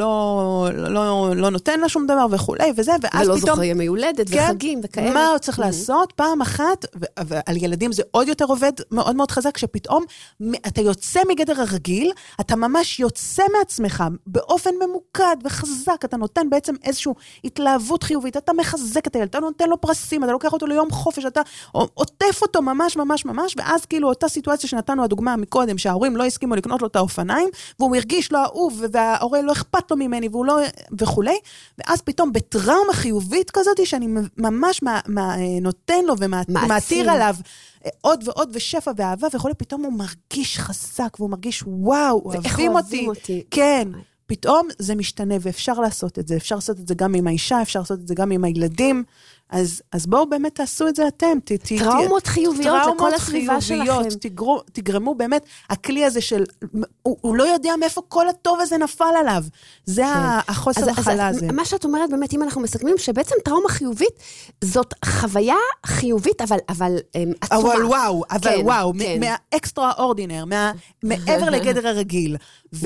לא נותן לה שום דבר וכו' וזה, ואז ולא זוכר ימי הולדת וחגים וכאלה. מה הוא צריך לעשות? פעם אחת, ועל ילדים זה עוד יותר עובד מאוד מאוד חזק, שפתאום אתה יוצא מגדר הרגיל, אתה ממש יוצא מעצמך, באופן ממוקד וחזק, אתה נותן בעצם איזושהי התלהבות חיובית, אתה מחזק את הילד, אתה נותן לו פרסים, אתה לוקח אותו ליום חופש, אתה עוטף אותו ממש ממש ממש, ואז כאילו אותה סיטואציה שנתנו הדוגמה מקודם, שההורים לא הסכימו לקנות לו את האופניים, והוא מרגיש לא אהוב, וההורה לא אכפת לו ממני, והוא לא, וכולי, ואז פתאום בטראומה חיובית כזאת, שאני ממש נותן לו, ומעתיר עליו עוד ועוד ושפע ואהבה, וכולי, פתאום הוא מרגיש חזק, והוא מרגיש וואו, אוהבים אותי. כן, פתאום זה משתנה, ואפשר לעשות את זה, אפשר לעשות את זה גם עם האישה, אפשר לעשות את זה גם עם הילדים, אז בואו באמת תעשו את זה אתם. טראומות חיוביות לכל הסביבה שלכם. תגרמו באמת, הכלי הזה של, הוא לא יודע מאיפה כל הטוב הזה נפל עליו. זה החוסר החלה הזה. מה שאת אומרת באמת, אם אנחנו מסכמים, שבעצם טראומה חיובית, זאת חוויה חיובית, אבל עצומה. אבל וואו, מהאקסטרה אורדינר, מעבר לגדר הרגיל.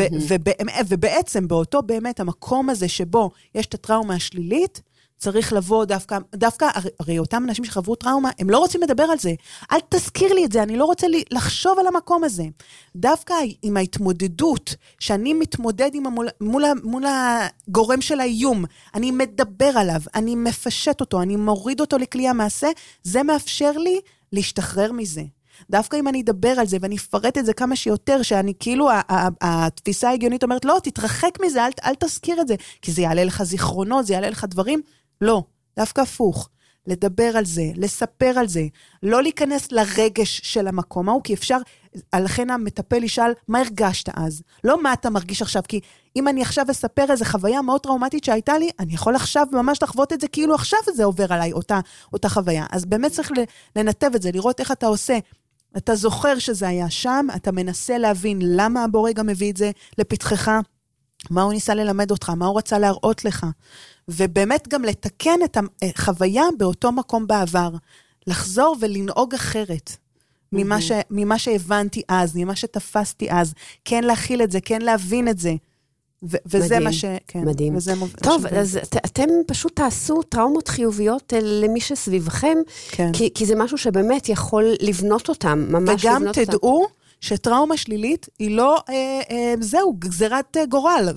ובעצם באותו באמת המקום הזה שבו יש את הטראומה השלילית, צריך לבוא דווקא, הרי אותם אנשים שחוו טראומה, הם לא רוצים לדבר על זה. אל תזכיר לי את זה, אני לא רוצה לחשוב על המקום הזה. דווקא עם ההתמודדות, שאני מתמודד מול הגורם של האיום, אני מדבר עליו, אני מפשט אותו, אני מוריד אותו לכלי המעשה, זה מאפשר לי להשתחרר מזה. דווקא אם אני אדבר על זה, ואני אפרט את זה כמה שיותר, שאני כאילו, התפיסה ההגיונית אומרת, לא, תתרחק מזה, אל תזכיר את זה, כי זה יעלה לך זיכרונות, זה יעלה לך דברים, לא, דווקא הפוך, לדבר על זה, לספר על זה, לא להיכנס לרגש של המקום ההוא, כי אפשר, לכן המטפל ישאל, מה הרגשת אז? לא מה אתה מרגיש עכשיו, כי אם אני עכשיו אספר איזו חוויה מאוד טראומטית שהייתה לי, אני יכול עכשיו ממש לחוות את זה, כאילו עכשיו זה עובר עליי, אותה חוויה. אז באמת צריך לנתב את זה, לראות איך אתה עושה, אתה זוכר שזה היה שם, אתה מנסה להבין למה הבורא גם מביא את זה לפתחך, מה הוא ניסה ללמד אותך, מה הוא רצה להראות לך, ובאמת גם לתקן את החוויה באותו מקום בעבר, לחזור ולנהוג אחרת, ממה שהבנתי אז, ממה שתפסתי אז, כן להכיל את זה, כן להבין את זה, וזה מה ש... מדהים. טוב, אז אתם פשוט תעשו טראומות חיוביות למי שסביבכם, כי זה משהו שבאמת יכול לבנות אותם, ממש לבנות אותם. וגם תדעו שטראומה שלילית היא לא, זהו, גזירת גורל,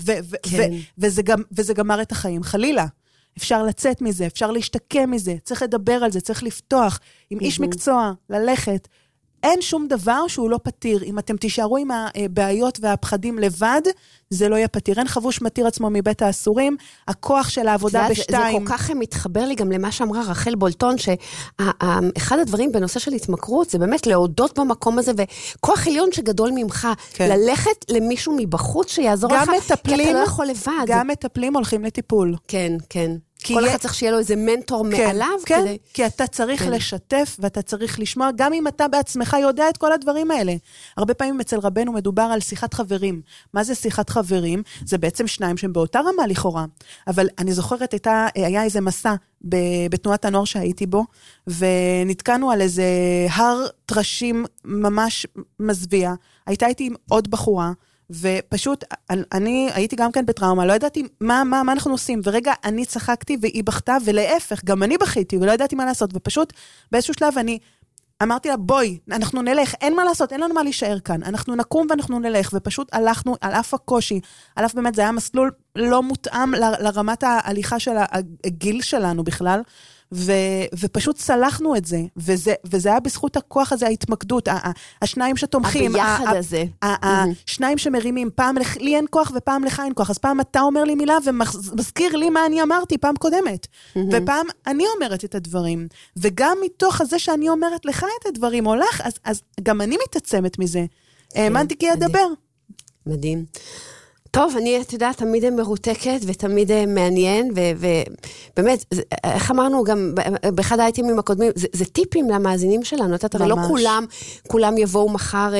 וזה גמר את החיים, חלילה. אפשר לצאת מזה, אפשר להשתקם מזה, צריך לדבר על זה, צריך לפתוח, עם איש מקצוע, ללכת, אין שום דבר שהוא לא פתיר. אם אתם תישארו עם הבעיות והפחדים לבד, זה לא יהיה פתיר. אין חבוש מתיר עצמו מבית האסורים, הכוח של העבודה בשתיים. זה כל כך מתחבר לי גם למה שאמרה רחל בולטון, שאחד הדברים בנושא של התמכרות, זה באמת להודות במקום הזה, וכוח עליון שגדול ממך, ללכת למישהו מבחוץ שיעזור לך, כי אתה לא יכול לבד. גם מטפלים הולכים לטיפול. כן, כן. כל אחד צריך שיהיה לו איזה מנטור מעליו. כן, כי אתה צריך לשתף ואתה צריך לשמוע, גם אם אתה בעצמך יודע את כל הדברים האלה. הרבה פעמים אצל רבנו מדובר על שיחת חברים. מה זה שיחת חברים? זה בעצם שניים שהם באותה רמה לכאורה. אבל אני זוכרת, היה איזה מסע בתנועת הנוער שהייתי בו, ונתקענו על איזה הר טרשים ממש מזוויע. הייתה איתי עם עוד בחורה, ופשוט, אני הייתי גם כן בטראומה, לא ידעתי מה אנחנו עושים, ורגע אני צחקתי והיא בכתה, ולהפך, גם אני בכיתי, ולא ידעתי מה לעשות, ופשוט באיזשהו שלב אני אמרתי לה, בואי, אנחנו נלך, אין מה לעשות, אין לנו מה להישאר כאן, אנחנו נקום ואנחנו נלך, ופשוט הלכנו על אף הקושי, על אף באמת זה היה מסלול לא מותאם לרמת ההליכה של הגיל שלנו בכלל, ופשוט צלחנו את זה, וזה היה בזכות הכוח הזה, ההתמקדות, השניים שתומכים, הביחד הזה. השניים שמרימים, פעם לי אין כוח ופעם לך אין כוח, אז פעם אתה אומר לי מילה ומזכיר לי מה אני אמרתי פעם קודמת, ופעם אני אומרת את הדברים, וגם מתוך הזה שאני אומרת לך את הדברים, או לך, אז גם אני מתעצמת מזה. האמנתי כי אדבר. מדהים. טוב, את יודעת, תמיד מרותקת ותמיד מעניין, ובאמת, איך אמרנו גם באחד האייטמים הקודמים, זה טיפים למאזינים שלנו, הרי לא כולם יבואו מחר,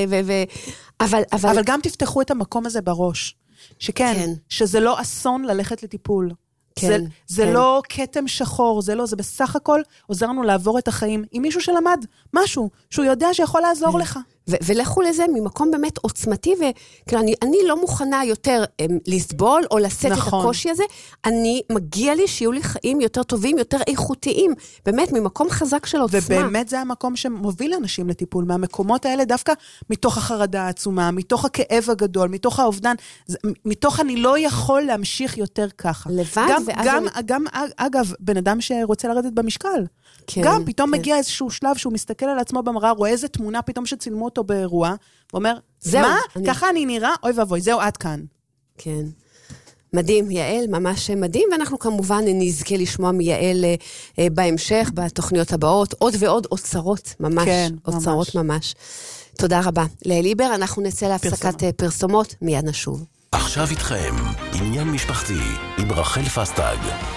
אבל גם תפתחו את המקום הזה בראש, שכן, שזה לא אסון ללכת לטיפול. זה לא כתם שחור, זה בסך הכל עוזר לנו לעבור את החיים עם מישהו שלמד משהו, שהוא יודע שיכול לעזור לך. ולכו לזה ממקום באמת עוצמתי, ואני לא מוכנה יותר לסבול או לשאת את הקושי הזה, אני מגיע לי שיהיו לי חיים יותר טובים, יותר איכותיים, באמת ממקום חזק של עוצמה. ובאמת זה המקום שמוביל אנשים לטיפול, מהמקומות האלה דווקא מתוך החרדה העצומה, מתוך הכאב הגדול, מתוך האובדן, מתוך אני לא יכול להמשיך יותר ככה. לבד, גם אגב, בן אדם שרוצה לרדת במשקל, גם פתאום מגיע איזשהו שלב שהוא מסתכל על עצמו במראה, רואה איזה תמונה פתאום שצילמו אותו באירוע, ואומר, מה? ככה אני נראה? אוי ואבוי, זהו עד כאן. כן. מדהים, יעל, ממש מדהים, ואנחנו כמובן נזכה לשמוע מיעל בהמשך, בתוכניות הבאות, עוד ועוד אוצרות, ממש. כן, אוצרות ממש. תודה רבה. ליעל איבר, אנחנו נצא להפסקת פרסומות, מיד נשוב. עכשיו איתכם, עניין משפחתי, עם רחל פסטג.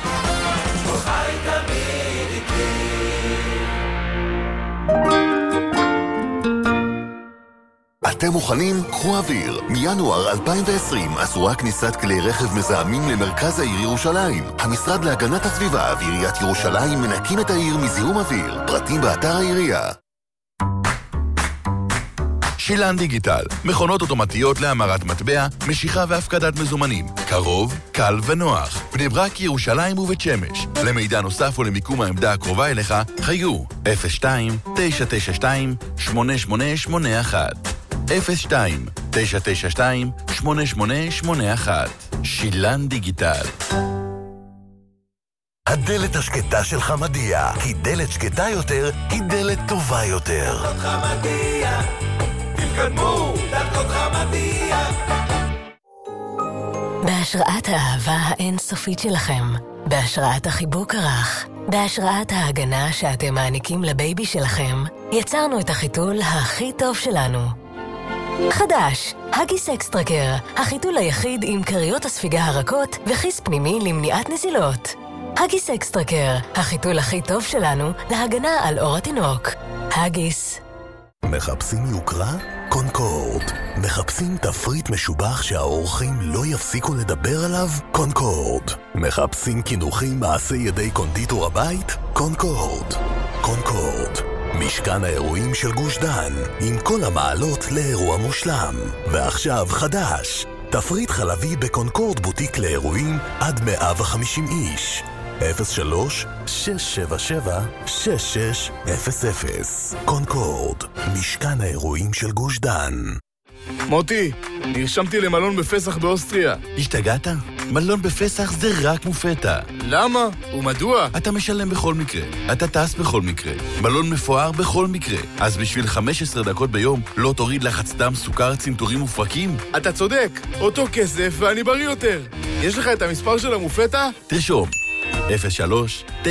אתם מוכנים? קחו אוויר. מינואר 2020 אסורה כניסת כלי רכב מזהמים למרכז העיר ירושלים. המשרד להגנת הסביבה ועיריית ירושלים מנקים את העיר מזיהום אוויר. פרטים באתר העירייה. שילן דיגיטל, מכונות אוטומטיות להמרת מטבע, משיכה והפקדת מזומנים. קרוב, קל ונוח. בני ברק, ירושלים ובית שמש. למידע נוסף ולמיקום העמדה הקרובה אליך, חיו 02-992-8881. 02-992-8881. שילן דיגיטל. הדלת השקטה של חמדיה, כי דלת שקטה יותר היא דלת טובה יותר. דלתות חמדיה, תתקדמו, דלתות חמדיה. בהשראת האהבה האינסופית שלכם, בהשראת החיבוק הרך, בהשראת ההגנה שאתם מעניקים לבייבי שלכם, יצרנו את החיתול הכי טוב שלנו. חדש, הגיס אקסטרקר, החיתול היחיד עם קריות הספיגה הרכות וכיס פנימי למניעת נזילות. הגיס אקסטרקר, החיתול הכי טוב שלנו להגנה על אור התינוק. הגיס. מחפשים יוקרה? קונקורד. מחפשים תפריט משובח שהאורחים לא יפסיקו לדבר עליו? קונקורד. מחפשים כינוחים מעשי ידי קונדיטור הבית? קונקורד. קונקורד. משכן האירועים של גוש דן, עם כל המעלות לאירוע מושלם. ועכשיו חדש, תפריט חלבי בקונקורד בוטיק לאירועים עד 150 איש. 03-677-6600. קונקורד, משכן האירועים של גוש דן. מוטי, נרשמתי למלון בפסח באוסטריה. השתגעת? מלון בפסח זה רק מופתע. למה? ומדוע? אתה משלם בכל מקרה, אתה טס בכל מקרה, מלון מפואר בכל מקרה. אז בשביל 15 דקות ביום לא תוריד לחץ דם, סוכר, צנתורים ופרקים? אתה צודק, אותו כסף ואני בריא יותר. יש לך את המספר של המופתע? תרשום 03-964-1555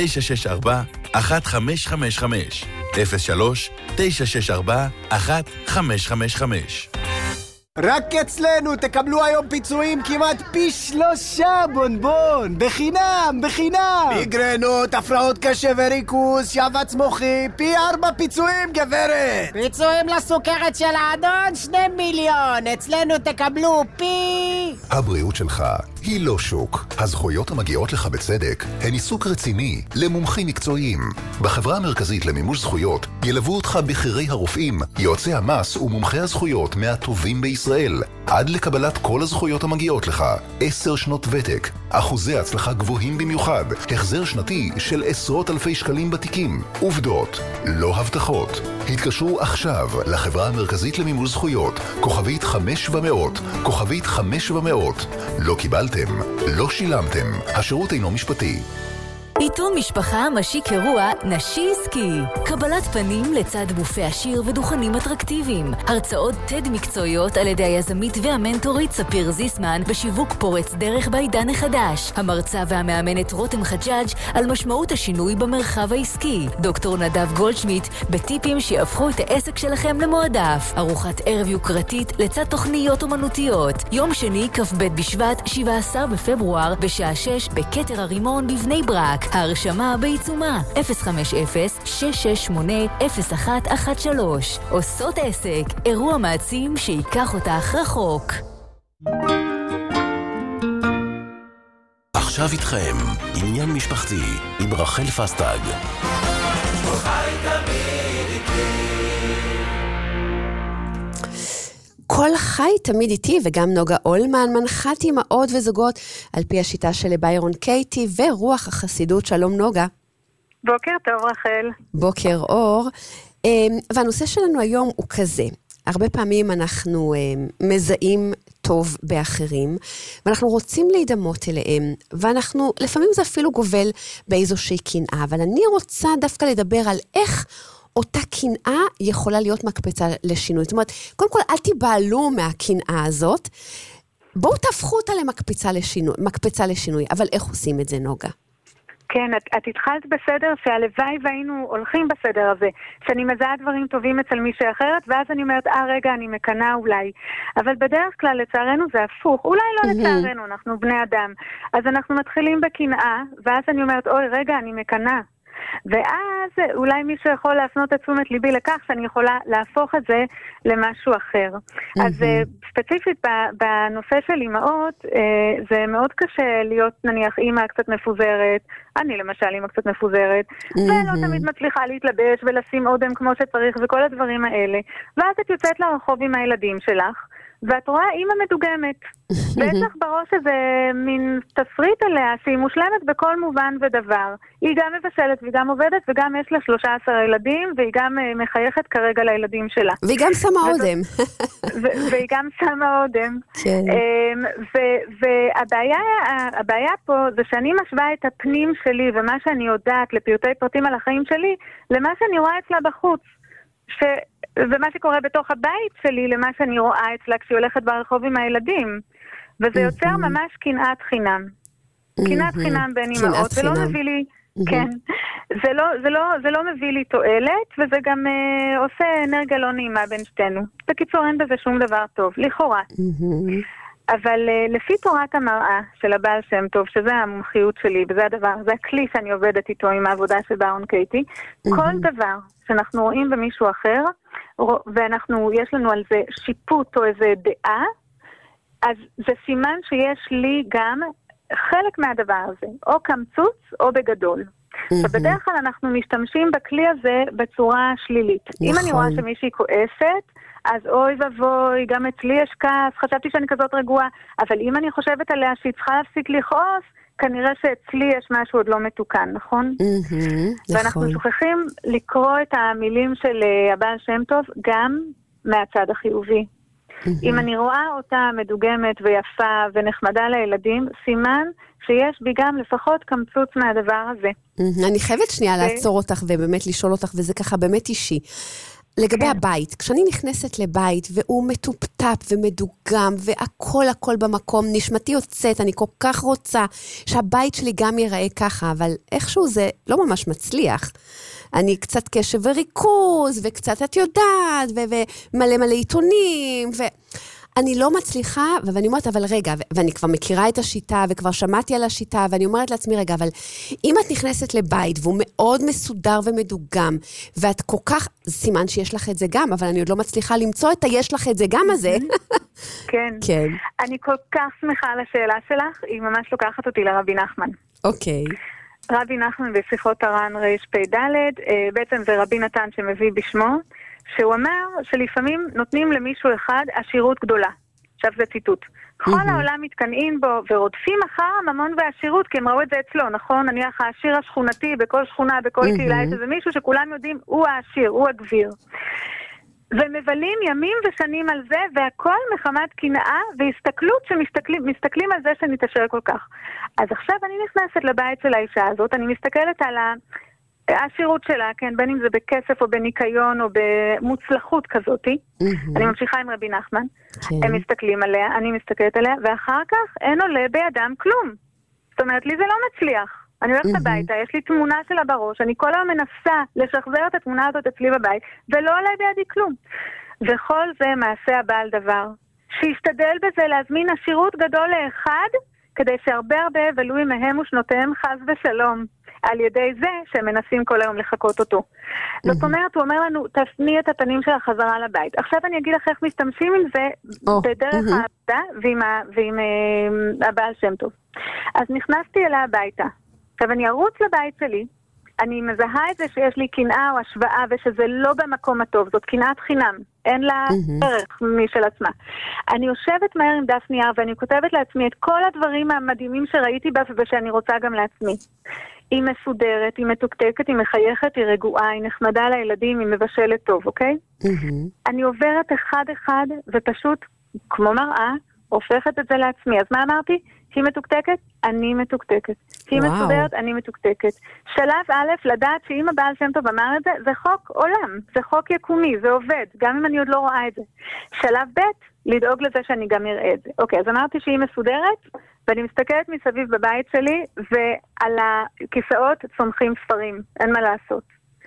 03-964-1555. רק אצלנו תקבלו היום פיצויים כמעט פי 3 בונבון, בחינם, בחינם. מיגרנות, הפרעות קשב וריכוז, שבץ מוחי, פי 4 פיצויים גברת. פיצויים לסוכרת של האדון 2 מיליון, אצלנו תקבלו פי... הבריאות שלך היא לא שוק. הזכויות המגיעות לך בצדק הן עיסוק רציני למומחים מקצועיים. בחברה המרכזית למימוש זכויות ילוו אותך בחירי הרופאים, יועצי המס ומומחי הזכויות מהטובים בישראל, עד לקבלת כל הזכויות המגיעות לך. 10 שנות ותק, אחוזי הצלחה גבוהים במיוחד, החזר שנתי של עשרות אלפי שקלים בתיקים. עובדות, לא הבטחות. התקשרו עכשיו לחברה המרכזית למימוש זכויות, כוכבית 500, כוכבית 500. לא קיבלתם, לא שילמתם. השירות אינו משפטי. עיתון משפחה משיק אירוע נשי עסקי. קבלת פנים לצד בופה עשיר ודוכנים אטרקטיביים. הרצאות TED מקצועיות על ידי היזמית והמנטורית ספיר זיסמן בשיווק פורץ דרך בעידן החדש. המרצה והמאמנת רותם חג'אג' על משמעות השינוי במרחב העסקי. דוקטור נדב גולדשמיט בטיפים שיהפכו את העסק שלכם למועדף. ארוחת ערב יוקרתית לצד תוכניות אומנותיות. יום שני כ"ב בשבט 17 בפברואר בשעה 6 בכתר הרימון בבני ברק. ההרשמה בעיצומה 050-668-0113. עושות עסק, אירוע מעצים שיקח אותך רחוק. עכשיו איתכם עניין משפחתי עם רחל פסטג. כל חי תמיד איתי, וגם נוגה אולמן, מנחת אמהות וזוגות על פי השיטה של ביירון קייטי ורוח החסידות. שלום נוגה. בוקר טוב רחל. בוקר אור. והנושא שלנו היום הוא כזה. הרבה פעמים אנחנו מזהים טוב באחרים, ואנחנו רוצים להידמות אליהם, ואנחנו, לפעמים זה אפילו גובל באיזושהי קנאה, אבל אני רוצה דווקא לדבר על איך אותה קנאה יכולה להיות מקפצה לשינוי. זאת אומרת, קודם כל, אל תיבעלו מהקנאה הזאת, בואו תהפכו אותה מקפצה לשינוי, אבל איך עושים את זה, נוגה? כן, את התחלת בסדר שהלוואי והיינו הולכים בסדר הזה, שאני מזהה דברים טובים אצל מישהי אחרת, ואז אני אומרת, רגע, אני מקנאה אולי. אבל בדרך כלל, לצערנו זה הפוך. אולי לא לצערנו, אנחנו בני אדם. אז אנחנו מתחילים בקנאה, ואז אני אומרת, אוי, רגע, אני מקנאה. ואז אולי מישהו יכול להפנות את תשומת ליבי לכך שאני יכולה להפוך את זה למשהו אחר. אז ספציפית בנושא של אמהות, זה מאוד קשה להיות נניח אמא קצת מפוזרת, אני למשל אמא קצת מפוזרת, ולא תמיד מצליחה להתלבש ולשים אודם כמו שצריך וכל הדברים האלה. ואז את יוצאת לרחוב עם הילדים שלך, ואת רואה אימא מדוגמת, ויש לך בראש איזה מין תסריט עליה שהיא מושלמת בכל מובן ודבר. היא גם מבשלת והיא גם עובדת וגם יש לה 13 ילדים והיא גם מחייכת כרגע לילדים שלה. והיא גם שמה אודם. והיא גם שמה אודם. והבעיה פה זה שאני משווה את הפנים שלי ומה שאני יודעת לפרטי פרטים על החיים שלי למה שאני רואה אצלה בחוץ. ומה שקורה בתוך הבית שלי למה שאני רואה אצלה כשהיא הולכת ברחוב עם הילדים. וזה יוצר ממש קנאת חינם. קנאת חינם בין אמהות. זה לא מביא לי, כן. זה לא מביא לי תועלת, וזה גם עושה אנרגיה לא נעימה בין שתינו. בקיצור, אין בזה שום דבר טוב, לכאורה. אבל לפי תורת המראה של הבעל שם טוב, שזה המומחיות שלי, וזה הדבר, זה הכלי שאני עובדת איתו עם העבודה של ביירון קייטי, כל דבר שאנחנו רואים במישהו אחר, ויש לנו על זה שיפוט או איזה דעה, אז זה סימן שיש לי גם חלק מהדבר הזה, או קמצוץ או בגדול. ובדרך כלל אנחנו משתמשים בכלי הזה בצורה שלילית. אם אני רואה שמישהי כועסת, אז אוי ובוי, גם אצלי יש כעס, חשבתי שאני כזאת רגועה, אבל אם אני חושבת עליה שהיא צריכה להפסיק לכעוס, כנראה שאצלי יש משהו עוד לא מתוקן, נכון? ואנחנו שוכחים לקרוא את המילים של הבעל שם טוב גם מהצד החיובי. אם אני רואה אותה מדוגמת ויפה ונחמדה לילדים, סימן שיש בי גם לפחות קמצוץ מהדבר הזה. אני חייבת שנייה לעצור אותך ובאמת לשאול אותך, וזה ככה באמת אישי. לגבי הבית, כשאני נכנסת לבית והוא מטופטפ ומדוגם והכל במקום, נשמתי יוצאת, אני כל כך רוצה שהבית שלי גם ייראה ככה, אבל איכשהו זה לא ממש מצליח. אני קצת קשב וריכוז, וקצת את יודעת, ומלא עיתונים, אני לא מצליחה, ואני אומרת, אבל רגע, ואני כבר מכירה את השיטה, וכבר שמעתי על השיטה, ואני אומרת לעצמי, רגע, אבל אם את נכנסת לבית, והוא מאוד מסודר ומדוגם, ואת כל כך, סימן שיש לך את זה גם, אבל אני עוד לא מצליחה למצוא את היש לך את זה גם הזה. כן. כן. אני כל כך שמחה על השאלה שלך, היא ממש לוקחת אותי לרבי נחמן. אוקיי. רבי נחמן בשיחות הר"ן רפ"ד, בעצם זה רבי נתן שמביא בשמו, שהוא אמר שלפעמים נותנים למישהו אחד עשירות גדולה. עכשיו זה ציטוט. כל העולם מתקנאים בו ורודפים אחר הממון והעשירות, כי הם ראו את זה אצלו, נכון? נניח העשיר השכונתי בכל שכונה, בכל קהילה, זה מישהו שכולם יודעים, הוא העשיר, הוא הגביר. ומבלים ימים ושנים על זה, והכל מחמת קנאה והסתכלות שמסתכלים על זה שנתעשר כל כך. אז עכשיו אני נכנסת לבית של האישה הזאת, אני מסתכלת על העשירות שלה, כן, בין אם זה בכסף או בניקיון או במוצלחות כזאת. אני ממשיכה עם רבי נחמן. הם מסתכלים עליה, אני מסתכלת עליה, ואחר כך אין עולה בידם כלום. זאת אומרת, לי זה לא מצליח. אני הולכת הביתה, יש לי תמונה שלה בראש, אני כל היום מנסה לשחזר את התמונה הזאת אצלי בבית, ולא עולה בידי כלום. וכל זה מעשה הבעל דבר, שישתדל בזה להזמין עשירות גדול לאחד, כדי שהרבה יבלו עמהם ושנותיהם חס ושלום, על ידי זה שהם מנסים כל היום לחכות אותו. זאת אומרת, הוא אומר לנו, תפני את הפנים של החזרה לבית. עכשיו אני אגיד לך איך משתמשים עם זה בדרך העבודה ועם הבעל שם טוב. אז נכנסתי אליה הביתה. עכשיו אני ארוץ לבית שלי, אני מזהה את זה שיש לי קנאה או השוואה ושזה לא במקום הטוב, זאת קנאת חינם, אין לה ערך משל עצמה. אני יושבת מהר עם דף נייר ואני כותבת לעצמי את כל הדברים המדהימים שראיתי בה ושאני רוצה גם לעצמי. היא מסודרת, היא מתוקתקת, היא מחייכת, היא רגועה, היא נחמדה לילדים, היא מבשלת טוב, אוקיי? אני עוברת אחד ופשוט, כמו מראה, הופכת את זה לעצמי. אז מה אמרתי? היא מתוקתקת, אני מתוקתקת. היא מסודרת, אני מתוקתקת. שלב א', לדעת שאם הבעל שם טוב אמר את זה, זה חוק עולם, זה חוק יקומי, זה עובד, גם אם אני עוד לא רואה את זה. שלב ב', לדאוג לזה שאני גם אראה את זה. אוקיי, אז אמרתי שהיא מסודרת, ואני מסתכלת מסביב בבית שלי, ועל הכיסאות צומחים ספרים, אין מה לעשות.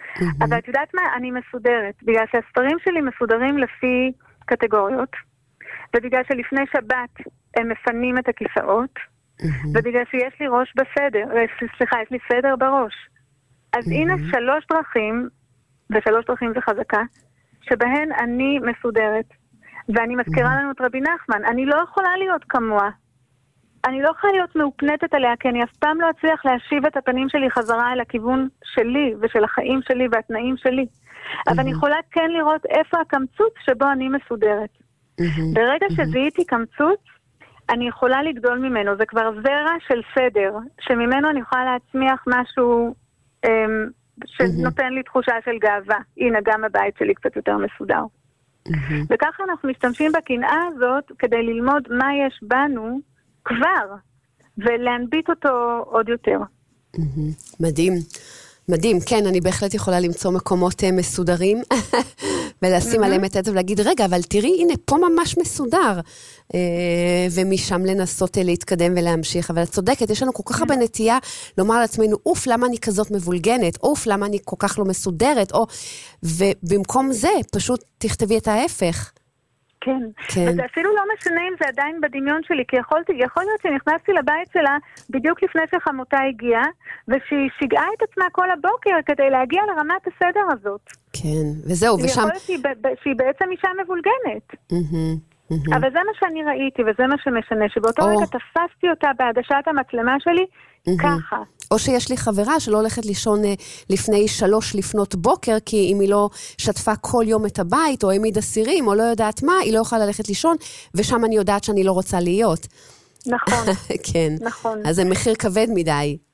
אבל את יודעת מה? אני מסודרת, בגלל שהספרים שלי מסודרים לפי קטגוריות, ובגלל שלפני שבת הם מפנים את הכיסאות, ובגלל שיש לי ראש בסדר, סליחה, יש לי סדר בראש. אז הנה 3 דרכים, ו3 דרכים זה חזקה, שבהן אני מסודרת. ואני מזכירה לנו את רבי נחמן, אני לא יכולה להיות כמוה. אני לא יכולה להיות מאופנתת עליה, כי אני אף פעם לא אצליח להשיב את הפנים שלי חזרה אל הכיוון שלי, ושל החיים שלי והתנאים שלי. אבל אני יכולה כן לראות איפה הקמצוץ שבו אני מסודרת. ברגע שזיהיתי קמצוץ, אני יכולה לגדול ממנו. זה כבר זרע של סדר, שממנו אני יכולה להצמיח משהו שנותן לי תחושה של גאווה. הנה, גם הבית שלי קצת יותר מסודר. וככה אנחנו משתמשים בקנאה הזאת כדי ללמוד מה יש בנו כבר, ולהנביט אותו עוד יותר. מדהים. מדהים, כן, אני בהחלט יכולה למצוא מקומות מסודרים, ולשים עליהם את זה ולהגיד, רגע, אבל תראי, הנה, פה ממש מסודר, ומשם לנסות להתקדם ולהמשיך, אבל את צודקת, יש לנו כל כך הרבה נטייה לומר לעצמנו, אוף, למה אני כזאת מבולגנת, אוף, למה אני כל כך לא מסודרת, ובמקום זה, פשוט תכתבי את ההפך. כן, וזה אפילו לא משנה אם זה עדיין בדמיון שלי, כי יכול להיות שנכנסתי לבית שלה בדיוק לפני שחמותה הגיעה, ושהיא שיגעה את עצמה כל הבוקר כדי להגיע לרמת הסדר הזאת. כן, וזהו, ושם... יכול להיות שהיא בעצם אישה מבולגנת. אבל זה מה שאני ראיתי, וזה מה שמשנה, שבאותו רגע תפסתי אותה בעדשת המצלמה שלי, ככה. או שיש לי חברה שלא הולכת לישון לפני 3 לפנות בוקר, כי אם היא לא שטפה כל יום את הבית, או העמידה סירים, או לא יודעת מה, היא לא יכולה ללכת לישון, ושם אני יודעת שאני לא רוצה להיות. נכון. כן. נכון. אז זה מחיר כבד מדי.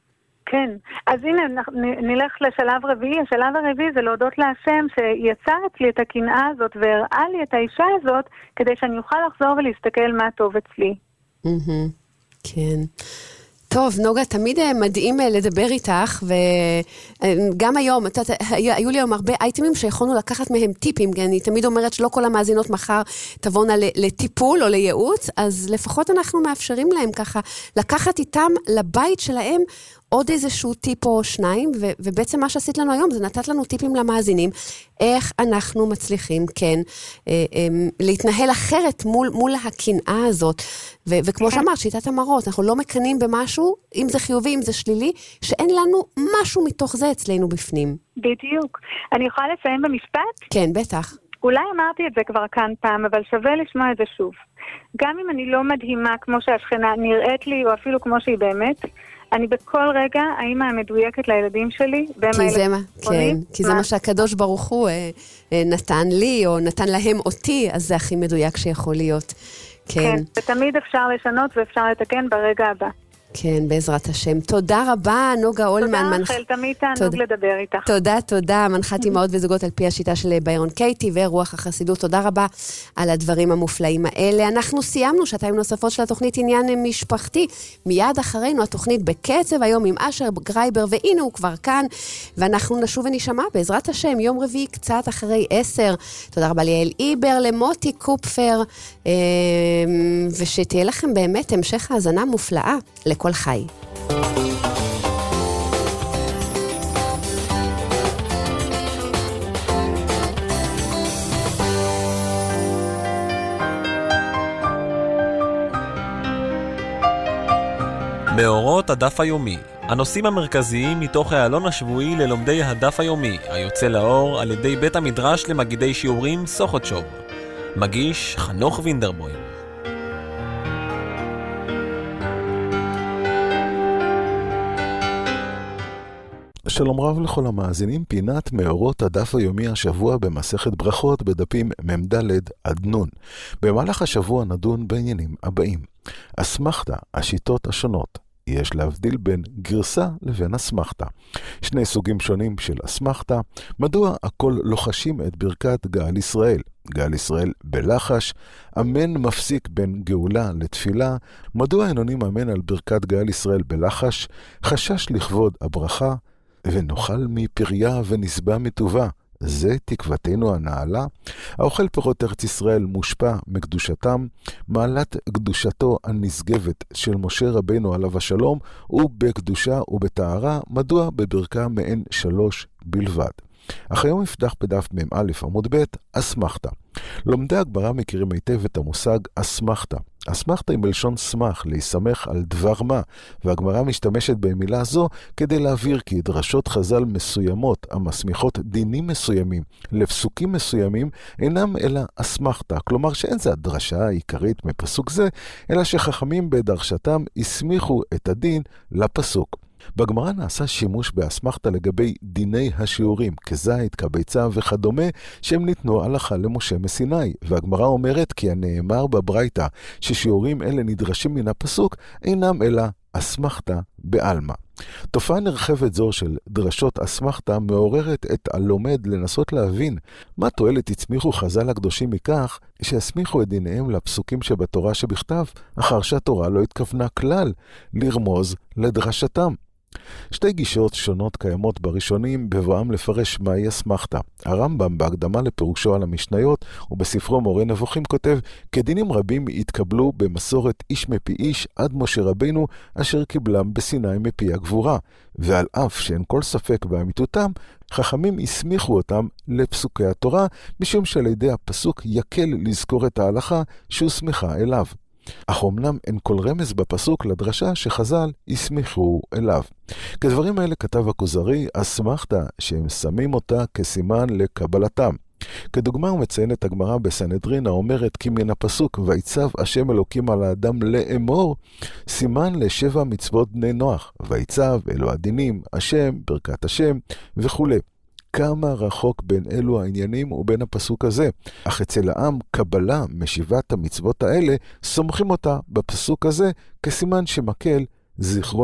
כן, אז הנה נלך לשלב רביעי. השלב הרביעי זה להודות להשם שיצר אצלי את הקנאה הזאת והראה לי את האישה הזאת כדי שאני אוכל לחזור ולהסתכל מה טוב אצלי. כן. טוב, נוגה, תמיד מדהים לדבר איתך, וגם היום, היו לי היום הרבה אייטמים שיכולנו לקחת מהם טיפים, אני תמיד אומרת שלא כל המאזינות מחר תבואנה לטיפול או לייעוץ, אז לפחות אנחנו מאפשרים להם ככה, לקחת איתם לבית שלהם עוד איזשהו טיפ או שניים, ובעצם מה שעשית לנו היום, זה נתת לנו טיפים למאזינים, איך אנחנו מצליחים, כן, להתנהל אחרת מול הקנאה הזאת, וכמו שאמרת, שיטת המראות, אנחנו לא מקנים במשהו, אם זה חיובי, אם זה שלילי, שאין לנו משהו מתוך זה אצלנו בפנים. בדיוק. אני יכולה לסיים במשפט? כן, בטח. אולי אמרתי את זה כבר כאן פעם, אבל שווה לשמוע את זה שוב. גם אם אני לא מדהימה כמו שהשכנה נראית לי, או אפילו כמו שהיא באמת, אני בכל רגע האמא המדויקת לילדים שלי, כי זה מה שהקדוש ברוך הוא נתן לי, או נתן להם אותי, אז זה הכי מדויק שיכול להיות. כן, ותמיד אפשר לשנות ואפשר לתקן ברגע הבא. כן, בעזרת השם. תודה רבה, נוגה אולמן. תודה, רחל, תמיד תענוג לדבר איתך. תודה. מנחת אימהות וזוגות על פי השיטה של ביירון קייטי ורוח החסידות. תודה רבה על הדברים המופלאים האלה. אנחנו סיימנו שעתיים נוספות של התוכנית עניין משפחתי. מיד אחרינו התוכנית בקצב היום עם אשר גרייבר, והנה הוא כבר כאן. ואנחנו נשוב ונשמע בעזרת השם יום רביעי קצת אחרי 10. תודה רבה ליעל איבר, למוטי קופפר, ושתהיה לכם באמת המשך האזנה מופלאה לכל חי. מאורות הדף היומי, הנושאים המרכזיים מתוך העלון השבועי ללומדי הדף היומי, היוצא לאור על ידי בית המדרש למגידי שיעורים סוחוטשוב. מגיש חנוך וינדרבוים. שלום רב לכל המאזינים, פינת מאורות הדף היומי השבוע במסכת ברכות בדפים ממד' עד נון. במהלך השבוע נדון בעניינים הבאים. אסמכתא, השיטות השונות. יש להבדיל בין גרסה לבין אסמכתא. שני סוגים שונים של אסמכתא. מדוע הכל לוחשים את ברכת גאל ישראל? גאל ישראל בלחש. אמן מפסיק בין גאולה לתפילה. מדוע אין עונים אמן על ברכת גאל ישראל בלחש? חשש לכבוד הברכה. ונאכל מפריה ונסבע מטובה. זה תקוותנו הנעלה. האוכל פירות ארץ ישראל מושפע מקדושתם. מעלת קדושתו הנשגבת של משה רבינו עליו השלום, ובקדושה ובטהרה, מדוע בברכה מעין 3 בלבד. אך היום נפתח בדף מ"א עמוד ב' אסמכתא. לומדי הגמרא מכירים היטב את המושג אסמכתא. אסמכתא היא מלשון שמח, להיסמך על דבר מה, והגמרא משתמשת במילה זו כדי להבהיר כי דרשות חז"ל מסוימות המסמיכות דינים מסוימים לפסוקים מסוימים אינם אלא אסמכתא, כלומר שאין זה הדרשה העיקרית מפסוק זה, אלא שחכמים בדרשתם הסמיכו את הדין לפסוק. בגמרא נעשה שימוש באסמכתא לגבי דיני השיעורים, כזית, כביצה וכדומה, שהם ניתנו הלכה למשה מסיני, והגמרא אומרת כי הנאמר בברייתא ששיעורים אלה נדרשים מן הפסוק, אינם אלא אסמכתא בעלמא. תופעה נרחבת זו של דרשות אסמכתא מעוררת את הלומד לנסות להבין מה תועלת הצמיחו חז"ל הקדושים מכך שהסמיכו את דיניהם לפסוקים שבתורה שבכתב, אחר שהתורה לא התכוונה כלל לרמוז לדרשתם. שתי גישות שונות קיימות בראשונים בבואם לפרש מהי אסמכתא. הרמב"ם בהקדמה לפירושו על המשניות ובספרו מורה נבוכים כותב, כדינים רבים התקבלו במסורת איש מפי איש עד משה רבינו אשר קיבלם בסיני מפי הגבורה, ועל אף שאין כל ספק באמיתותם, חכמים הסמיכו אותם לפסוקי התורה, משום שעל ידי הפסוק יקל לזכור את ההלכה שהוסמכה אליו. אך אמנם אין כל רמז בפסוק לדרשה שחז"ל הסמיכו אליו. כדברים האלה כתב הכוזרי, אסמכתא שהם שמים אותה כסימן לקבלתם. כדוגמה הוא מציין את הגמרא בסנהדרין האומרת כי מן הפסוק ויצב השם אלוקים על האדם לאמור, סימן ל7 מצוות בני נוח, ויצב אלו הדינים, השם, ברכת השם וכו'. כמה רחוק בין אלו העניינים ובין הפסוק הזה. אך אצל העם קבלה משיבת המצוות האלה סומכים אותה בפסוק הזה כסימן שמקל זיכרונם.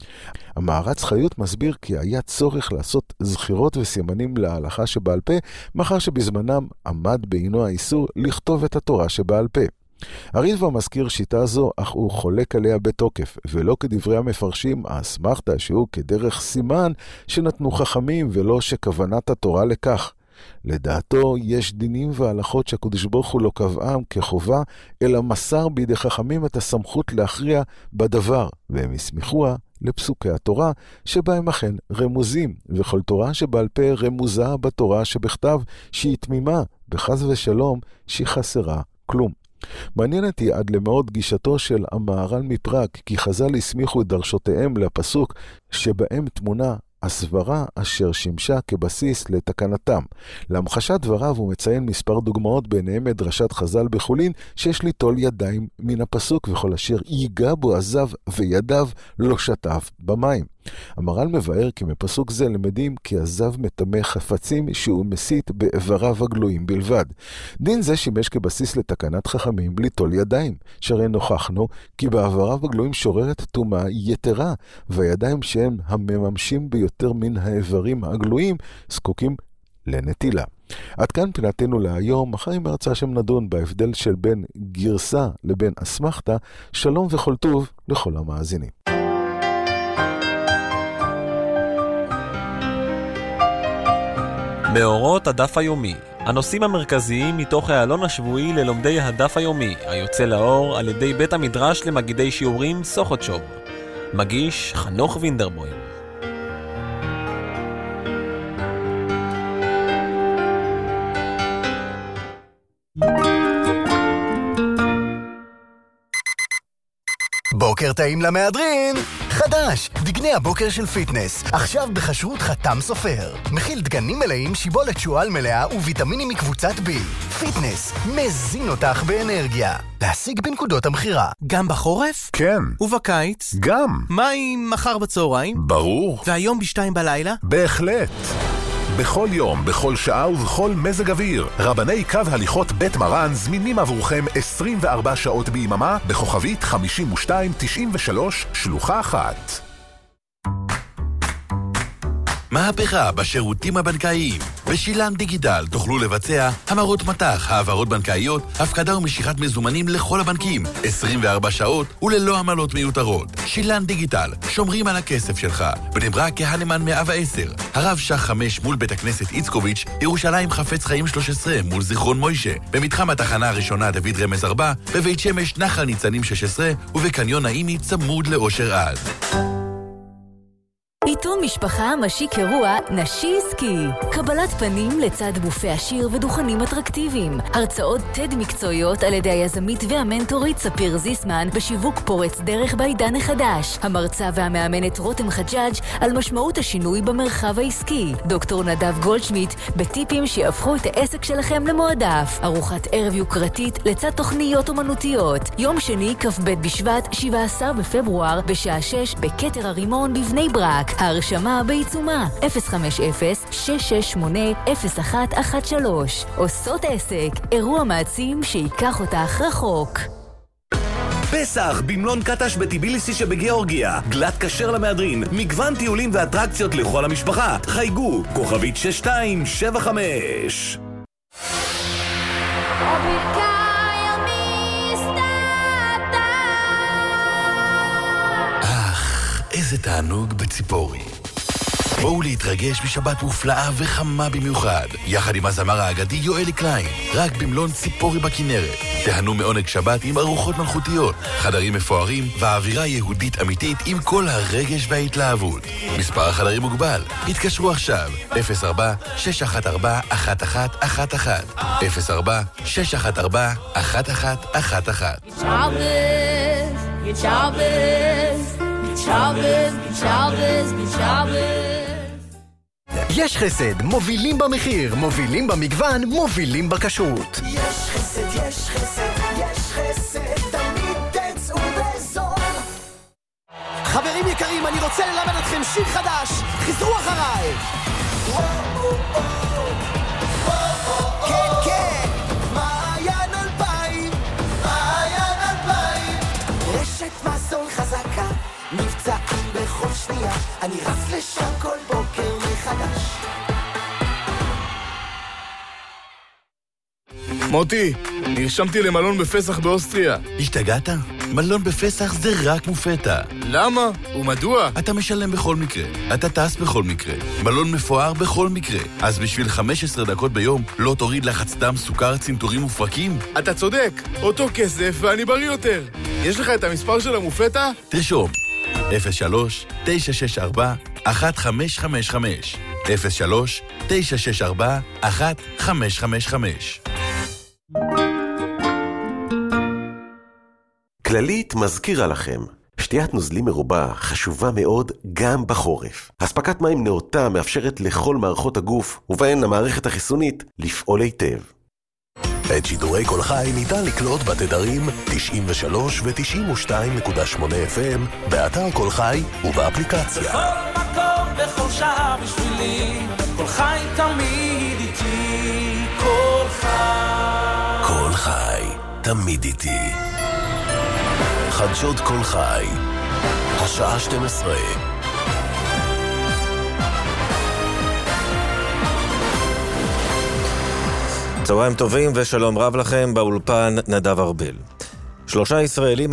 המערץ חיות מסביר כי היה צורך לעשות זכירות וסימנים להלכה שבעל פה, מאחר שבזמנם עמד בעינו האיסור לכתוב את התורה שבעל פה. הריטב"א מזכיר שיטה זו, אך הוא חולק עליה בתוקף, ולא כדברי המפרשים, האסמכתא שהוא כדרך סימן שנתנו חכמים, ולא שכוונת התורה לכך. לדעתו יש דינים והלכות שהקדוש ברוך הוא לא קבעם כחובה, אלא מסר בידי חכמים את הסמכות להכריע בדבר, והם הסמיכוה לפסוקי התורה, שבהם אכן רמוזים, וכל תורה שבעל פה רמוזה בתורה שבכתב, שהיא תמימה, בחס ושלום, שהיא חסרה כלום. מעניינת היא עד למאוד גישתו של המהר"ל מפראג, כי חז"ל הסמיכו את דרשותיהם לפסוק שבהם תמונה הסברה אשר שימשה כבסיס לתקנתם. להמחשת דבריו הוא מציין מספר דוגמאות, ביניהם את דרשת חז"ל בחולין, שיש ליטול ידיים מן הפסוק, וכל אשר ייגע בו עזב וידיו לא שטף במים. המהר"ל מבאר כי מפסוק זה למדים כי עזב מטמא חפצים שהוא מסית באיבריו הגלויים בלבד. דין זה שימש כבסיס לתקנת חכמים ליטול ידיים, שהרי נוכחנו כי בעבריו הגלויים שוררת טומאה יתרה, והידיים שהם המממשים ביותר מן האיברים הגלויים זקוקים לנטילה. עד כאן פינתנו להיום, מחר עם הרצאה שנדון בהבדל של בין גרסה לבין אסמכתא. שלום וכל טוב לכל המאזינים. מאורות הדף היומי, הנושאים המרכזיים מתוך העלון השבועי ללומדי הדף היומי, היוצא לאור על ידי בית המדרש למגידי שיעורים סוכותשוב. מגיש חנוך וינדרבוים. בוקר טעים למהדרין! חדש! דגני הבוקר של פיטנס. עכשיו בחשרות חתם סופר. מכיל דגנים מלאים, שיבולת שועל מלאה וויטמינים מקבוצת B. פיטנס, מזין אותך באנרגיה. להשיג בנקודות המחירה. גם בחורף? כן. ובקיץ? גם. מה עם מחר בצהריים? ברור. והיום ב2 בלילה? בהחלט. בכל יום, בכל שעה ובכל מזג אוויר. רבני קו הליכות בית מרן זמינים עבורכם 24 שעות ביממה בכוכבית 5293 שלוחה 1. מהפכה בשירותים הבנקאיים. בשילן דיגיטל תוכלו לבצע המרות מטח, העברות בנקאיות, הפקדה ומשיכת מזומנים לכל הבנקים, 24 שעות וללא עמלות מיותרות. שילן דיגיטל, שומרים על הכסף שלך. בני ברק כהנמן 110, הרב שח 5 מול בית הכנסת איצקוביץ', ירושלים חפץ חיים 13 מול זיכרון מוישה, במתחם התחנה הראשונה דוד רמז 4, בבית שמש נחל ניצנים 16 ובקניון נעימי צמוד לאושר עד. עיתון משפחה משיק אירוע נשי עסקי. קבלת פנים לצד בופה עשיר ודוכנים אטרקטיביים. הרצאות TED מקצועיות על ידי היזמית והמנטורית ספיר זיסמן בשיווק פורץ דרך בעידן החדש. המרצה והמאמנת רותם חג'אג' על משמעות השינוי במרחב העסקי. דוקטור נדב גולדשמיט בטיפים שיהפכו את העסק שלכם למועדף. ארוחת ערב יוקרתית לצד תוכניות אומנותיות. יום שני כ"ב בשבט 17 בפברואר בשעה 6 בכתר הרימון בבני ברק. ההרשמה בעיצומה 050-668-0113. עושות עסק, אירוע מעצים שיקח אותך רחוק. פסח במלון קטש בטיביליסי שבגיאורגיה. גלת כשר למהדרין, מגוון טיולים ואטרקציות לכל המשפחה. חייגו, כוכבית 6275. איזה תענוג בציפורי. בואו להתרגש בשבת מופלאה וחמה במיוחד, יחד עם הזמר האגדי יואלי קליין, רק במלון ציפורי בכנרת. תהנו מעונג שבת עם ארוחות מלכותיות, חדרים מפוארים ואווירה יהודית אמיתית עם כל הרגש וההתלהבות. מספר החדרים מוגבל. התקשרו עכשיו, 04-614-1111. 04-614-1111. יש חסד, מובילים במחיר, מובילים במגוון, מובילים בכשרות. יש חסד, יש חסד, יש חסד, תמיד תצאו בזול. חברים יקרים, אני רוצה ללמד אתכם שיר חדש, חזרו אחריי. כן, כן, מעיין 2000, מעיין 2000. רשת מזון חזקה, מבצעים בכל אני רץ לשם כל בוקר מחדש. מוטי, נרשמתי למלון בפסח באוסטריה. השתגעת? מלון בפסח זה רק מופתע. למה? ומדוע? אתה משלם בכל מקרה. אתה טס בכל מקרה. מלון מפואר בכל מקרה. אז בשביל 15 דקות ביום לא תוריד לחץ דם, סוכר, צנתורים ופרקים? אתה צודק. אותו כסף ואני בריא יותר. יש לך את המספר של המופתע? תרשום. 03-964-1555 03-964-1555 כללית מזכירה לכם, שתיית נוזלים מרובה חשובה מאוד גם בחורף. הספקת מים נאותה מאפשרת לכל מערכות הגוף, ובהן המערכת החיסונית, לפעול היטב. את שידורי כל חי ניתן לקלוט בתדרים 93 ו-92.8 FM, באתר כל חי ובאפליקציה. בכל מקום, בכל שעה בשבילי, כל חי תמיד איתי, כל חי. כל חי, תמיד איתי. חדשות כל חי, השעה 12. צהריים טובים ושלום רב לכם, באולפן נדב ארבל. 3 ישראלים